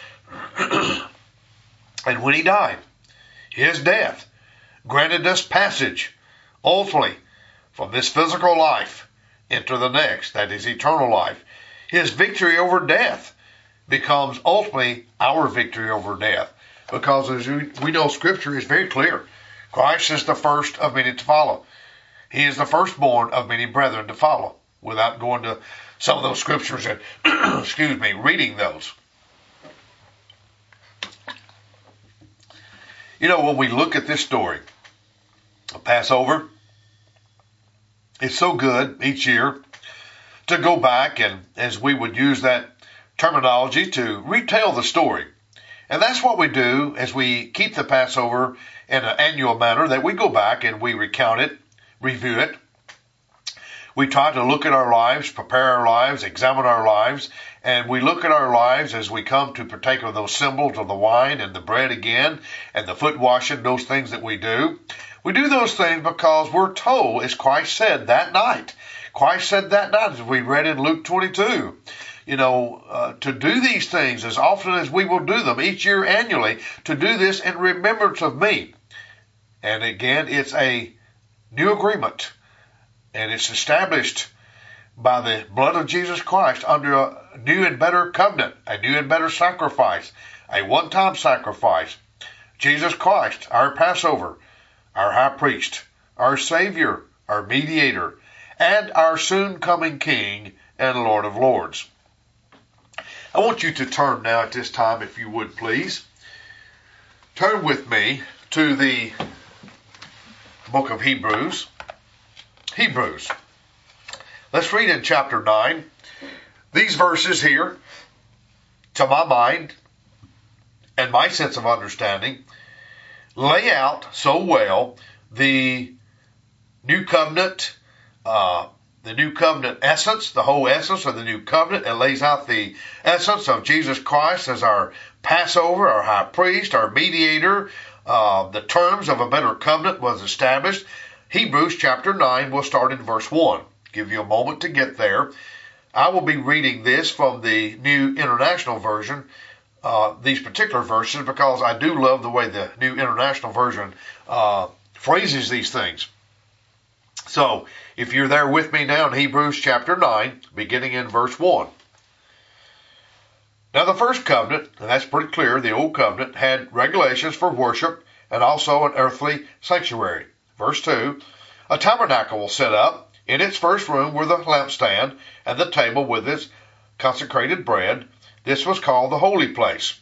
And when he died, his death granted us passage, ultimately, from this physical life into the next, that is eternal life. His victory over death becomes ultimately our victory over death. Because as we know, Scripture is very clear. Christ is the first of many to follow. He is the firstborn of many brethren to follow. Without going to some of those Scriptures and, excuse me, reading those. You know, when we look at this story of Passover, it's so good each year to go back and, as we would use that terminology, to retell the story. And that's what we do as we keep the Passover in an annual manner, that we go back and we recount it, review it. We try to look at our lives, prepare our lives, examine our lives, and we look at our lives as we come to partake of those symbols of the wine and the bread again, and the foot washing, those things that we do. We do those things because we're told, as Christ said that night. Christ said that night, as we read in Luke twenty-two, you know, uh, to do these things as often as we will do them each year annually, to do this in remembrance of me. And again, it's a new agreement, and it's established by the blood of Jesus Christ under a new and better covenant, a new and better sacrifice, a one-time sacrifice. Jesus Christ, our Passover, our high priest, our Savior, our mediator, and our soon-coming King and Lord of Lords. I want you to turn now at this time, if you would please. Turn with me to the book of Hebrews. Hebrews. Let's read in chapter nine. These verses here, to my mind and my sense of understanding, lay out so well the new covenant, uh, the new covenant essence, the whole essence of the new covenant. It lays out the essence of Jesus Christ as our Passover, our high priest, our mediator. Uh, the terms of a better covenant was established. Hebrews chapter nine, we'll start in verse one. Give you a moment to get there. I will be reading this from the New International Version, uh, these particular verses, because I do love the way the New International Version uh, phrases these things. So, if you're there with me now in Hebrews chapter nine, beginning in verse one. Now the first covenant, and that's pretty clear, the old covenant, had regulations for worship and also an earthly sanctuary. Verse two, a tabernacle was set up. In its first room were the lampstand and the table with its consecrated bread. This was called the holy place.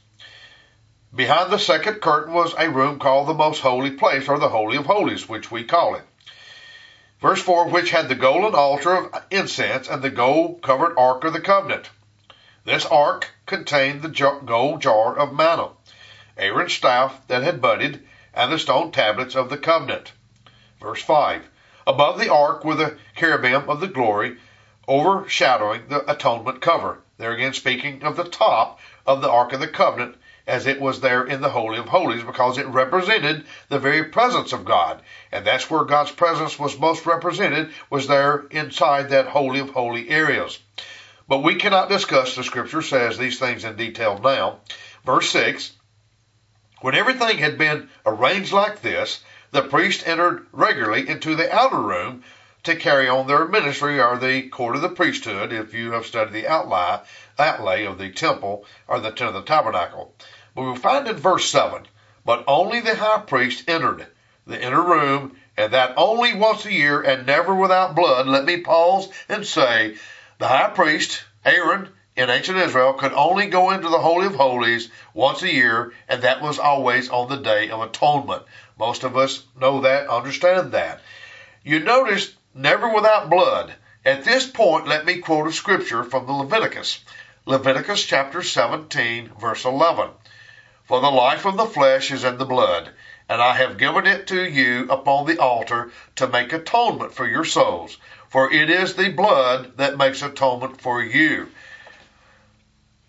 Behind the second curtain was a room called the most holy place, or the Holy of Holies, which we call it. Verse four, which had the golden altar of incense and the gold-covered ark of the covenant. This ark contained the gold jar of manna, Aaron's staff that had budded, and the stone tablets of the covenant. Verse five, above the ark were the cherubim of the glory, overshadowing the atonement cover. There again speaking of the top of the ark of the covenant, as it was there in the Holy of Holies, because it represented the very presence of God. And that's where God's presence was most represented, was there inside that Holy of Holy areas. But we cannot discuss, the Scripture says, these things in detail now. Verse six, when everything had been arranged like this, the priest entered regularly into the outer room to carry on their ministry, or the court of the priesthood, if you have studied the outline, outlay of the temple, or the tent of the tabernacle. But we find in verse seven, but only the high priest entered the inner room, and that only once a year, and never without blood. Let me pause and say, the high priest, Aaron, in ancient Israel, could only go into the Holy of Holies once a year, and that was always on the Day of Atonement. Most of us know that, understand that. You notice, never without blood. At this point, let me quote a scripture from the Leviticus. Leviticus chapter seventeen, verse eleven. For the life of the flesh is in the blood, and I have given it to you upon the altar to make atonement for your souls. For it is the blood that makes atonement for you.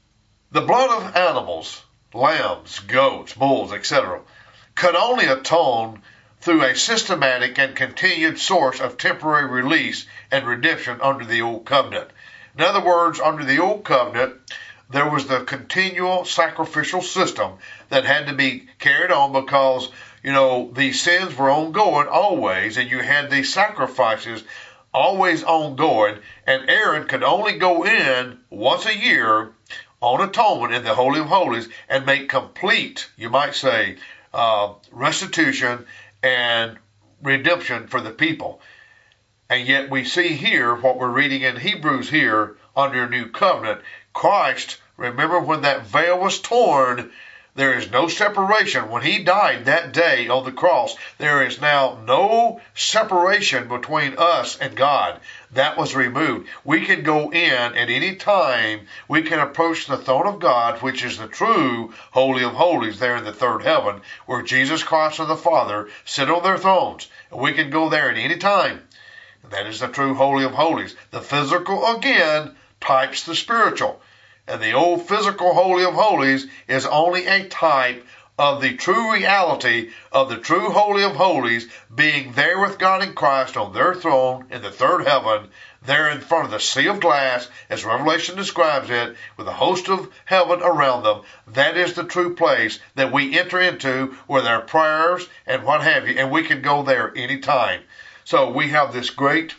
The blood of animals, lambs, goats, bulls, et cetera, could only atone through a systematic and continued source of temporary release and redemption under the Old Covenant. In other words, under the Old Covenant, there was the continual sacrificial system that had to be carried on because, you know, these sins were ongoing always, and you had these sacrifices always ongoing, and Aaron could only go in once a year on atonement in the Holy of Holies and make complete, you might say, uh, restitution and redemption for the people. And yet we see here what we're reading in Hebrews here under a new covenant. Christ, remember when that veil was torn, there is no separation. When he died that day on the cross, there is now no separation between us and God. That was removed. We can go in at any time. We can approach the throne of God, which is the true Holy of Holies there in the third heaven, where Jesus Christ and the Father sit on their thrones. And we can go there at any time. And that is the true Holy of Holies. The physical, again, types the spiritual. And the old physical Holy of Holies is only a type of the true reality of the true Holy of Holies being there with God in Christ on their throne in the third heaven, there in front of the sea of glass, as Revelation describes it, with a host of heaven around them. That is the true place that we enter into with our prayers and what have you, and we can go there anytime. So we have this great,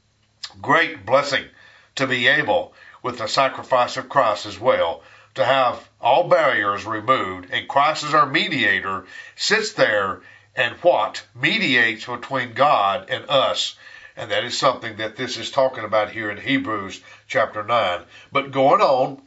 great blessing to be able, with the sacrifice of Christ as well, to have all barriers removed, and Christ as our mediator sits there and what? Mediates between God and us. And that is something that this is talking about here in Hebrews chapter nine. But going on,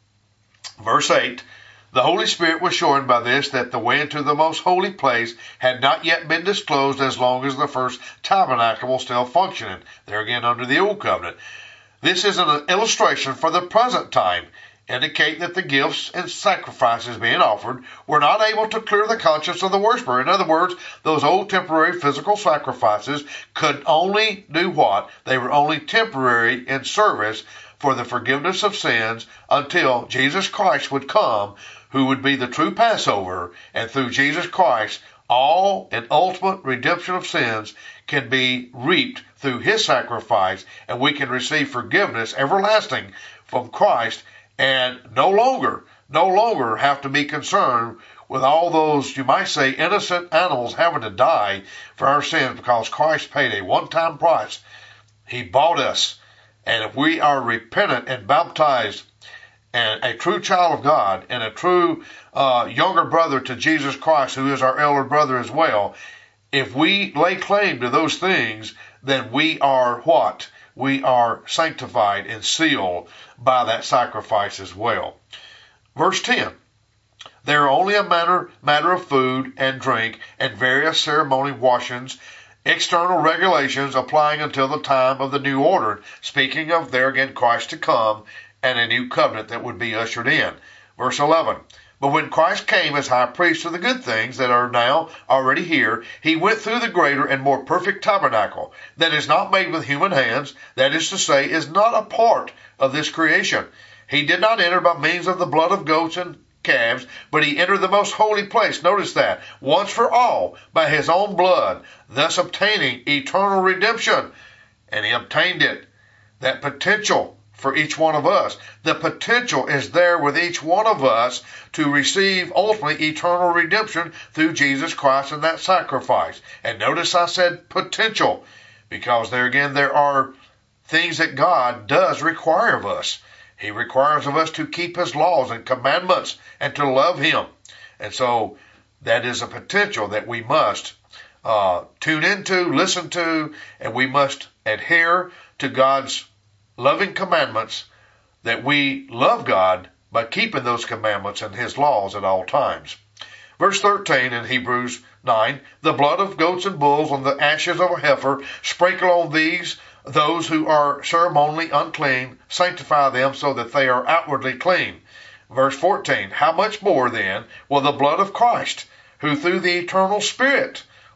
verse eight, the Holy Spirit was showing by this that the way into the most holy place had not yet been disclosed as long as the first tabernacle was still functioning, there again under the Old Covenant. This is an illustration for the present time, indicating that the gifts and sacrifices being offered were not able to clear the conscience of the worshiper. In other words, those old temporary physical sacrifices could only do what? They were only temporary in service for the forgiveness of sins until Jesus Christ would come, who would be the true Passover, and through Jesus Christ, all and ultimate redemption of sins can be reaped through his sacrifice, and we can receive forgiveness everlasting from Christ, and no longer, no longer have to be concerned with all those, you might say, innocent animals having to die for our sins, because Christ paid a one-time price. He bought us, and if we are repentant and baptized and a true child of God and a true uh, younger brother to Jesus Christ, who is our elder brother as well, if we lay claim to those things, then we are what? We are sanctified and sealed by that sacrifice as well. Verse ten, there are only a matter, matter of food and drink and various ceremony washings, external regulations applying until the time of the new order, speaking of there again Christ to come and a new covenant that would be ushered in. Verse eleven, but when Christ came as high priest of the good things that are now already here, he went through the greater and more perfect tabernacle that is not made with human hands, that is to say, is not a part of this creation. He did not enter by means of the blood of goats and calves, but he entered the most holy place. Notice that, once for all, by his own blood, thus obtaining eternal redemption. And he obtained it, that potential for each one of us. The potential is there with each one of us to receive ultimately eternal redemption through Jesus Christ and that sacrifice. And notice I said potential, because there again there are things that God does require of us. He requires of us to keep his laws and commandments and to love him. And so that is a potential that we must uh, tune into, listen to, and we must adhere to God's loving commandments, that we love God by keeping those commandments and his laws at all times. Verse thirteen in Hebrews nine, the blood of goats and bulls and the ashes of a heifer, sprinkle on these those who are ceremonially unclean, sanctify them so that they are outwardly clean. Verse fourteen, how much more then will the blood of Christ, who through the eternal Spirit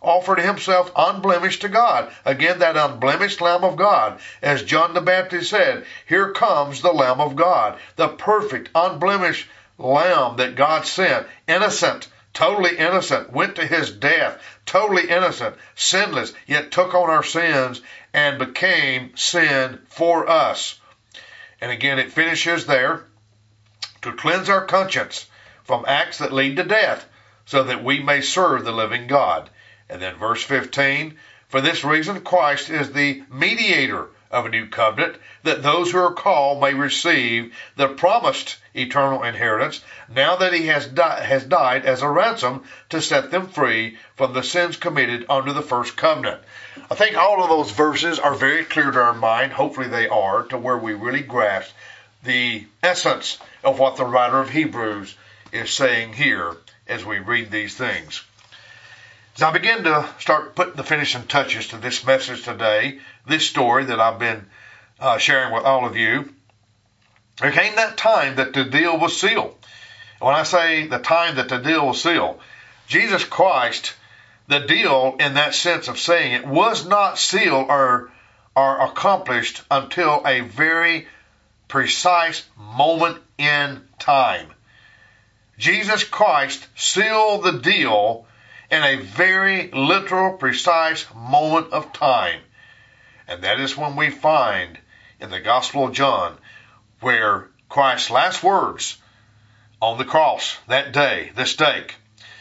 offered himself unblemished to God. Again, that unblemished Lamb of God. As John the Baptist said, here comes the Lamb of God, the perfect, unblemished Lamb that God sent, innocent, totally innocent, went to his death, totally innocent, sinless, yet took on our sins and became sin for us. And again, it finishes there, to cleanse our conscience from acts that lead to death, so that we may serve the living God. And then verse fifteen, for this reason Christ is the mediator of a new covenant, that those who are called may receive the promised eternal inheritance, now that he has, di- has died as a ransom to set them free from the sins committed under the first covenant. I think all of those verses are very clear to our mind. Hopefully they are, to where we really grasp the essence of what the writer of Hebrews is saying here as we read these things. As I begin to start putting the finishing touches to this message today, this story that I've been uh, sharing with all of you, there came that time that the deal was sealed. When I say the time that the deal was sealed, Jesus Christ, the deal in that sense of saying it, was not sealed or, or accomplished until a very precise moment in time. Jesus Christ sealed the deal in a very literal, precise moment of time. And that is when we find in the Gospel of John where Christ's last words on the cross that day, the stake,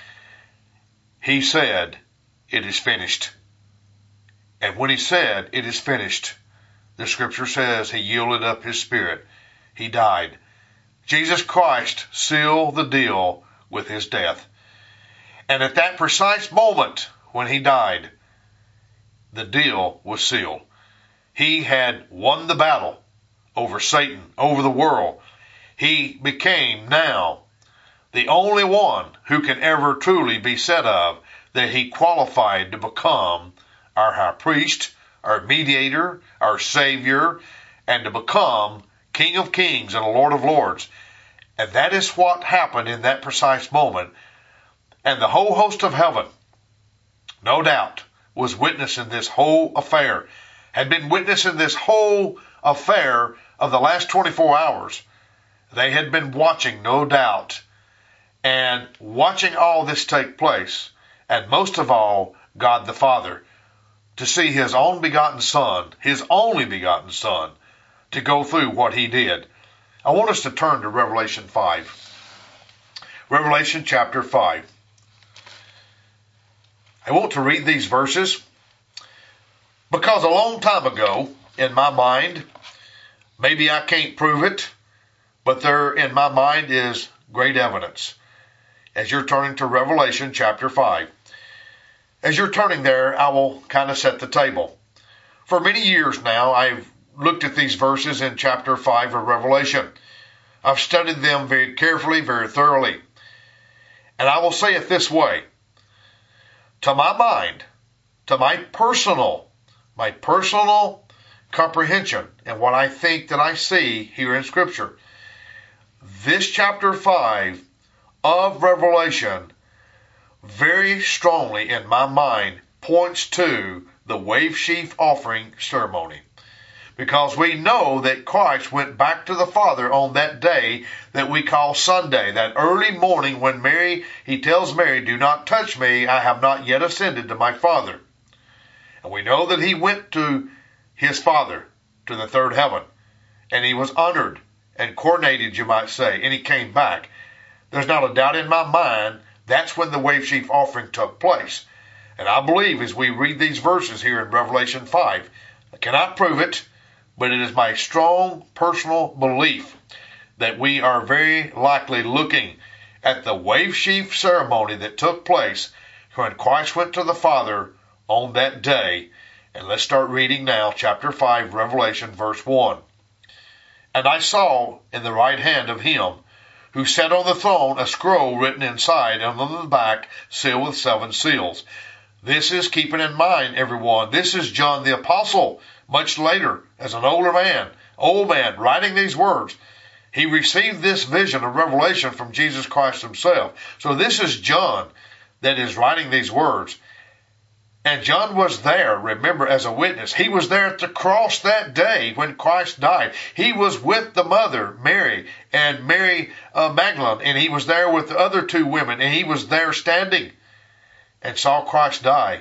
he said, it is finished. And when he said, it is finished, the scripture says he yielded up his spirit. He died. Jesus Christ sealed the deal with his death. And at that precise moment when he died, the deal was sealed. He had won the battle over Satan, over the world. He became now the only one who can ever truly be said of that he qualified to become our high priest, our mediator, our savior, and to become King of Kings and Lord of Lords. And that is what happened in that precise moment. And the whole host of heaven, no doubt, was witnessing this whole affair, had been witnessing this whole affair of the last twenty-four hours. They had been watching, no doubt, and watching all this take place, and most of all, God the Father, to see his own begotten Son, his only begotten Son, to go through what he did. I want us to turn to Revelation five. Revelation chapter five. I want to read these verses because a long time ago, in my mind, maybe I can't prove it, but there in my mind is great evidence. As you're turning to Revelation chapter five, as you're turning there, I will kind of set the table. For many years now, I've looked at these verses in chapter five of Revelation. I've studied them very carefully, very thoroughly. And I will say it this way. To my mind, to my personal, my personal comprehension and what I think that I see here in Scripture, this chapter five of Revelation very strongly in my mind points to the wave sheaf offering ceremony. Because we know that Christ went back to the Father on that day that we call Sunday, that early morning when Mary, he tells Mary, do not touch me, I have not yet ascended to my Father. And we know that he went to his Father, to the third heaven, and he was honored and coronated, you might say, and he came back. There's not a doubt in my mind that's when the wave sheaf offering took place. And I believe as we read these verses here in Revelation five, I cannot prove it, but it is my strong personal belief that we are very likely looking at the wave sheaf ceremony that took place when Christ went to the Father on that day. And let's start reading now, chapter five, Revelation, verse one. And I saw in the right hand of him who sat on the throne a scroll written inside, and on the back sealed with seven seals. This is, keeping in mind, everyone, this is John the Apostle, much later, as an older man, old man, writing these words. He received this vision of revelation from Jesus Christ himself. So this is John that is writing these words. And John was there, remember, as a witness. He was there at the cross that day when Christ died. He was with the mother, Mary, and Mary uh, Magdalene, and he was there with the other two women, and he was there standing and saw Christ die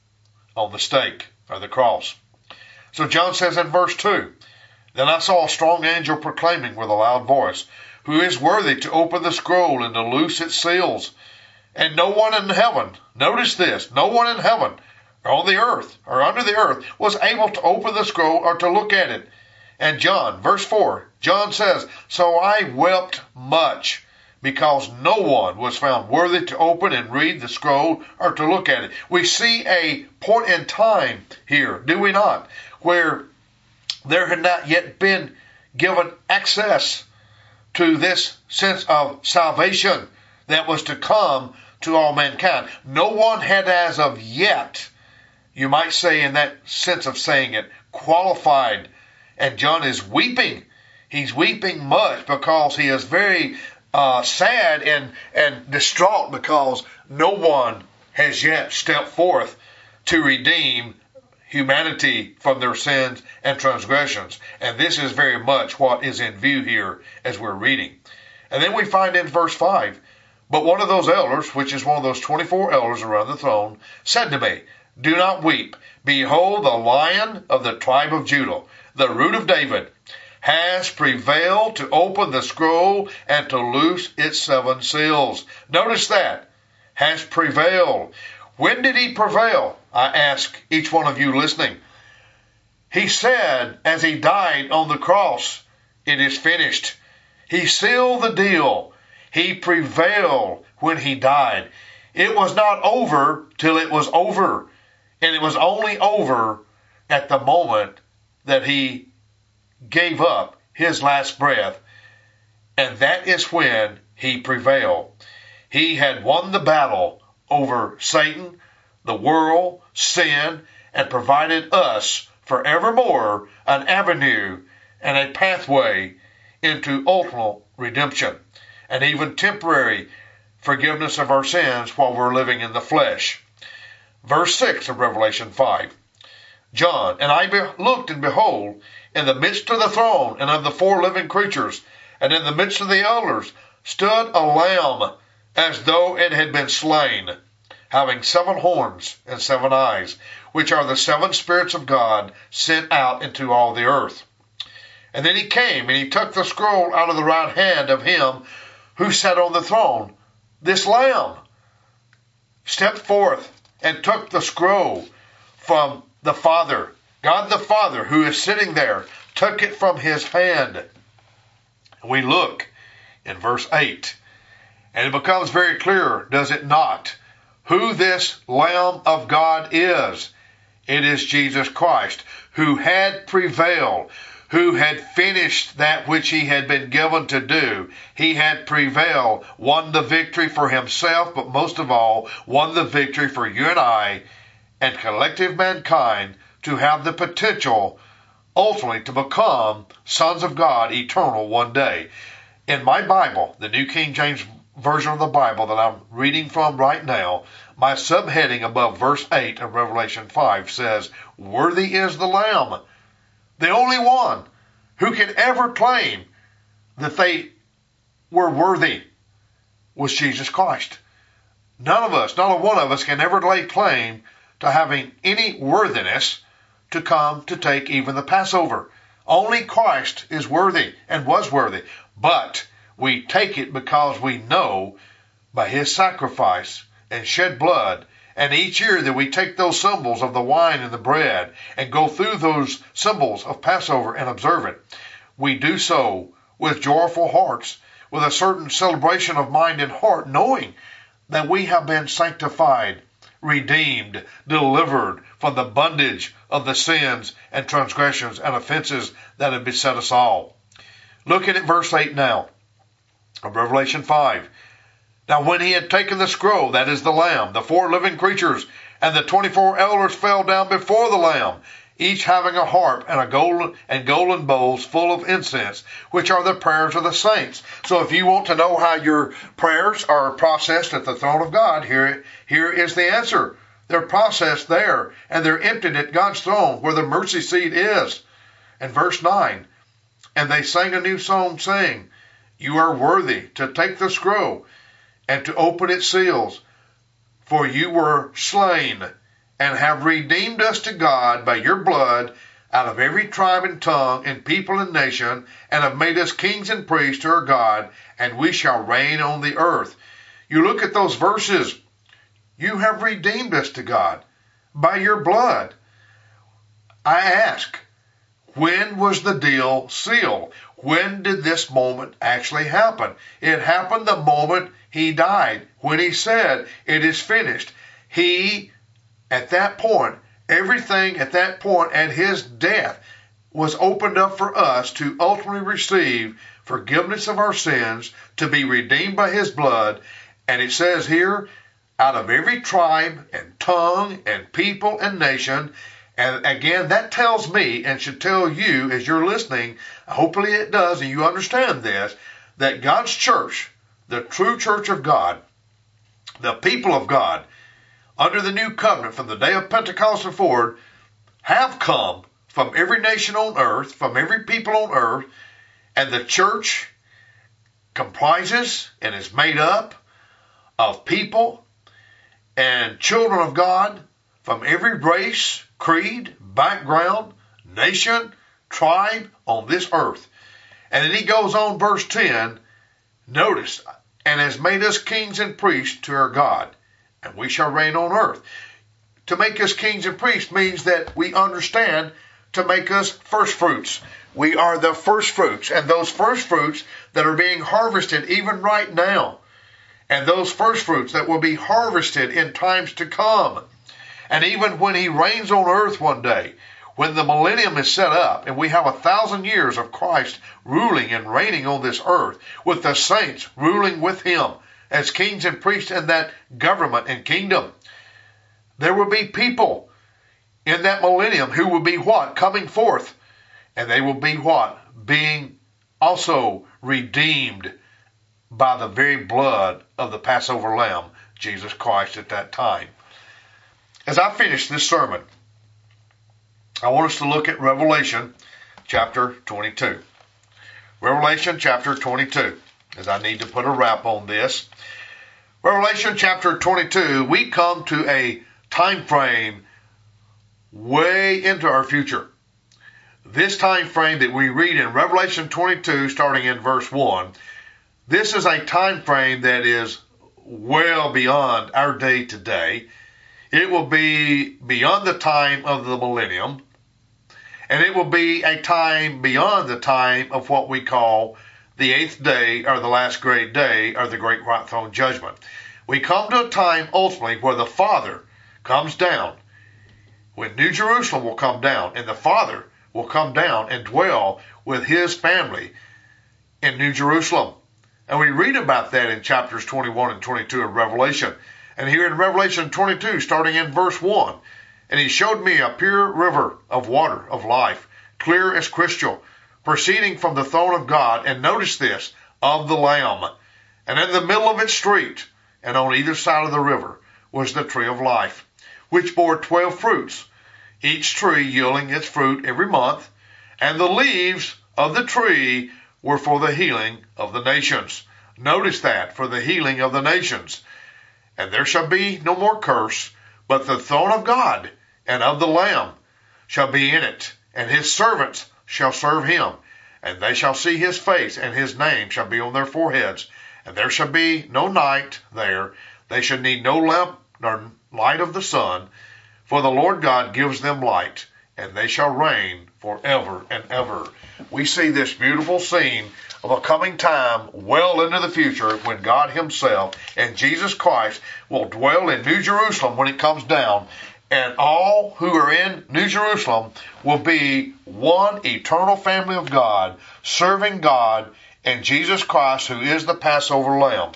on the stake or the cross. So John says in verse two, "Then I saw a strong angel proclaiming with a loud voice, 'Who is worthy to open the scroll and to loose its seals?' And no one in heaven," notice this, no one in heaven or on the earth or under the earth was able to open the scroll or to look at it. And John, verse four, John says, "So I wept much because no one was found worthy to open and read the scroll or to look at it." We see a point in time here, do we not, where there had not yet been given access to this sense of salvation that was to come to all mankind. No one had as of yet, you might say in that sense of saying it, qualified. And John is weeping. He's weeping much because he is very uh, sad and, and distraught because no one has yet stepped forth to redeem humanity from their sins and transgressions. And this is very much what is in view here as we're reading. And then we find in verse five, "But one of those elders," which is one of those twenty-four elders around the throne, "said to me, 'Do not weep. Behold, the Lion of the tribe of Judah, the Root of David, has prevailed to open the scroll and to loose its seven seals.'" Notice that. Has prevailed. When did he prevail? I ask each one of you listening. He said as he died on the cross, "It is finished." He sealed the deal. He prevailed when he died. It was not over till it was over. And it was only over at the moment that he gave up his last breath. And that is when he prevailed. He had won the battle over Satan, the world, sin, and provided us forevermore an avenue and a pathway into ultimate redemption and even temporary forgiveness of our sins while we're living in the flesh. Verse six of Revelation five. John, "And I be- looked, and behold, in the midst of the throne and of the four living creatures, and in the midst of the elders, stood a lamb as though it had been slain, having seven horns and seven eyes, which are the seven spirits of God sent out into all the earth. And then he came, and he took the scroll out of the right hand of him who sat on the throne." This lamb stepped forth and took the scroll from the Father. God the Father, who is sitting there, took it from his hand. We look in verse eight, and it becomes very clear, does it not, who this Lamb of God is. It is Jesus Christ, who had prevailed, who had finished that which he had been given to do. He had prevailed, won the victory for himself, but most of all, won the victory for you and I and collective mankind to have the potential ultimately to become sons of God eternal one day. In my Bible, the New King James Version of the Bible that I'm reading from right now, my subheading above verse eight of Revelation five says, "Worthy is the Lamb." The only one who could ever claim that they were worthy was Jesus Christ. None of us, not a one of us, can ever lay claim to having any worthiness to come to take even the Passover. Only Christ is worthy and was worthy. But we take it because we know by his sacrifice and shed blood. And each year that we take those symbols of the wine and the bread and go through those symbols of Passover and observe it, we do so with joyful hearts, with a certain celebration of mind and heart, knowing that we have been sanctified, redeemed, delivered from the bondage of the sins and transgressions and offenses that have beset us all. Looking at verse eight now of Revelation five. Now when he had taken the scroll, that is the Lamb, the four living creatures and the twenty-four elders fell down before the Lamb, each having a harp and a golden and golden bowls full of incense, which are the prayers of the saints. So if you want to know how your prayers are processed at the throne of God, here, here is the answer. They're processed there, and they're emptied at God's throne where the mercy seat is. And verse nine, and they sang a new song, saying, you are worthy to take the scroll and to open its seals, for you were slain and have redeemed us to God by your blood out of every tribe and tongue and people and nation, and have made us kings and priests to our God, and we shall reign on the earth. You look at those verses. You have redeemed us to God by your blood. I ask, when was the deal sealed? When did this moment actually happen? It happened the moment he died, when he said, it is finished. He, at that point, everything at that point at his death was opened up for us to ultimately receive forgiveness of our sins, to be redeemed by his blood. And it says here, out of every tribe and tongue and people and nation. And again, that tells me and should tell you as you're listening, hopefully it does and you understand this, that God's church, the true church of God, the people of God, under the new covenant from the day of Pentecost and forward, have come from every nation on earth, from every people on earth, and the church comprises and is made up of people and children of God from every race, creed, background, nation, tribe on this earth. And then he goes on, verse ten, notice, and has made us kings and priests to our God, and we shall reign on earth. To make us kings and priests means that we understand to make us first fruits. We are the first fruits, and those first fruits that are being harvested even right now, and those first fruits that will be harvested in times to come. And even when he reigns on earth one day, when the millennium is set up and we have a thousand years of Christ ruling and reigning on this earth, with the saints ruling with him as kings and priests in that government and kingdom, there will be people in that millennium who will be what? Coming forth. And they will be what? Being also redeemed by the very blood of the Passover Lamb, Jesus Christ, at that time. As I finish this sermon, I want us to look at Revelation chapter twenty-two. Revelation chapter twenty-two, as I need to put a wrap on this. Revelation chapter twenty-two, we come to a time frame way into our future. This time frame that we read in Revelation twenty-two, starting in verse one, this is a time frame that is well beyond our day today. It will be beyond the time of the millennium, and it will be a time beyond the time of what we call the eighth day, or the last great day, or the great white throne judgment. We come to a time ultimately where the Father comes down, when New Jerusalem will come down, and the Father will come down and dwell with his family in New Jerusalem. And we read about that in chapters twenty-one and twenty-two of Revelation. And here in Revelation twenty-two, starting in verse one, and he showed me a pure river of water of life, clear as crystal, proceeding from the throne of God, and notice this, of the Lamb. And in the middle of its street, and on either side of the river, was the tree of life, which bore twelve fruits, each tree yielding its fruit every month, and the leaves of the tree were for the healing of the nations. Notice that, for the healing of the nations. And there shall be no more curse, but the throne of God and of the Lamb shall be in it, and his servants shall serve him, and they shall see his face, and his name shall be on their foreheads. And there shall be no night there. They shall need no lamp nor light of the sun, for the Lord God gives them light, and they shall reign forever and ever. We see this beautiful scene of a coming time well into the future when God himself and Jesus Christ will dwell in New Jerusalem when it comes down, and all who are in New Jerusalem will be one eternal family of God, serving God and Jesus Christ, who is the Passover Lamb.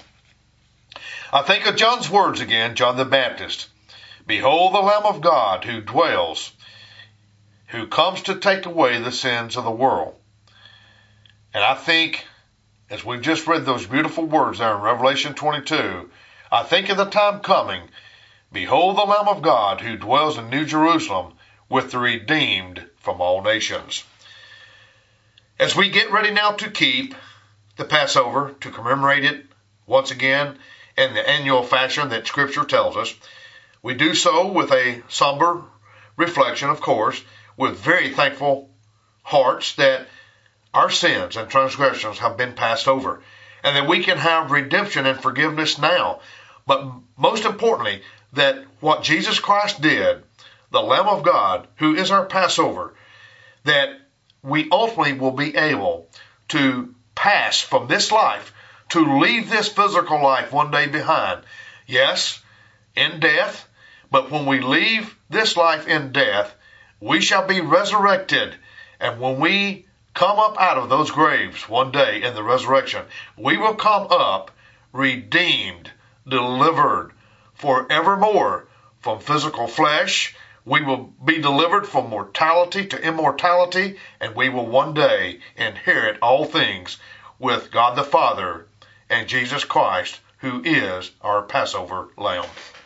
I think of John's words again, John the Baptist. Behold the Lamb of God who dwells, who comes to take away the sins of the world. And I think, as we've just read those beautiful words there in Revelation twenty-two, I think of the time coming Behold the Lamb of God who dwells in New Jerusalem with the redeemed from all nations. As we get ready now to keep the Passover, to commemorate it once again in the annual fashion that Scripture tells us, we do so with a somber reflection, of course, with very thankful hearts that our sins and transgressions have been passed over, and that we can have redemption and forgiveness now. But most importantly, that what Jesus Christ did, the Lamb of God, who is our Passover, that we ultimately will be able to pass from this life, to leave this physical life one day behind. Yes, in death, but when we leave this life in death, we shall be resurrected. And when we come up out of those graves one day in the resurrection, we will come up redeemed, delivered forevermore from physical flesh. We will be delivered from mortality to immortality, and we will one day inherit all things with God the Father and Jesus Christ, who is our Passover Lamb.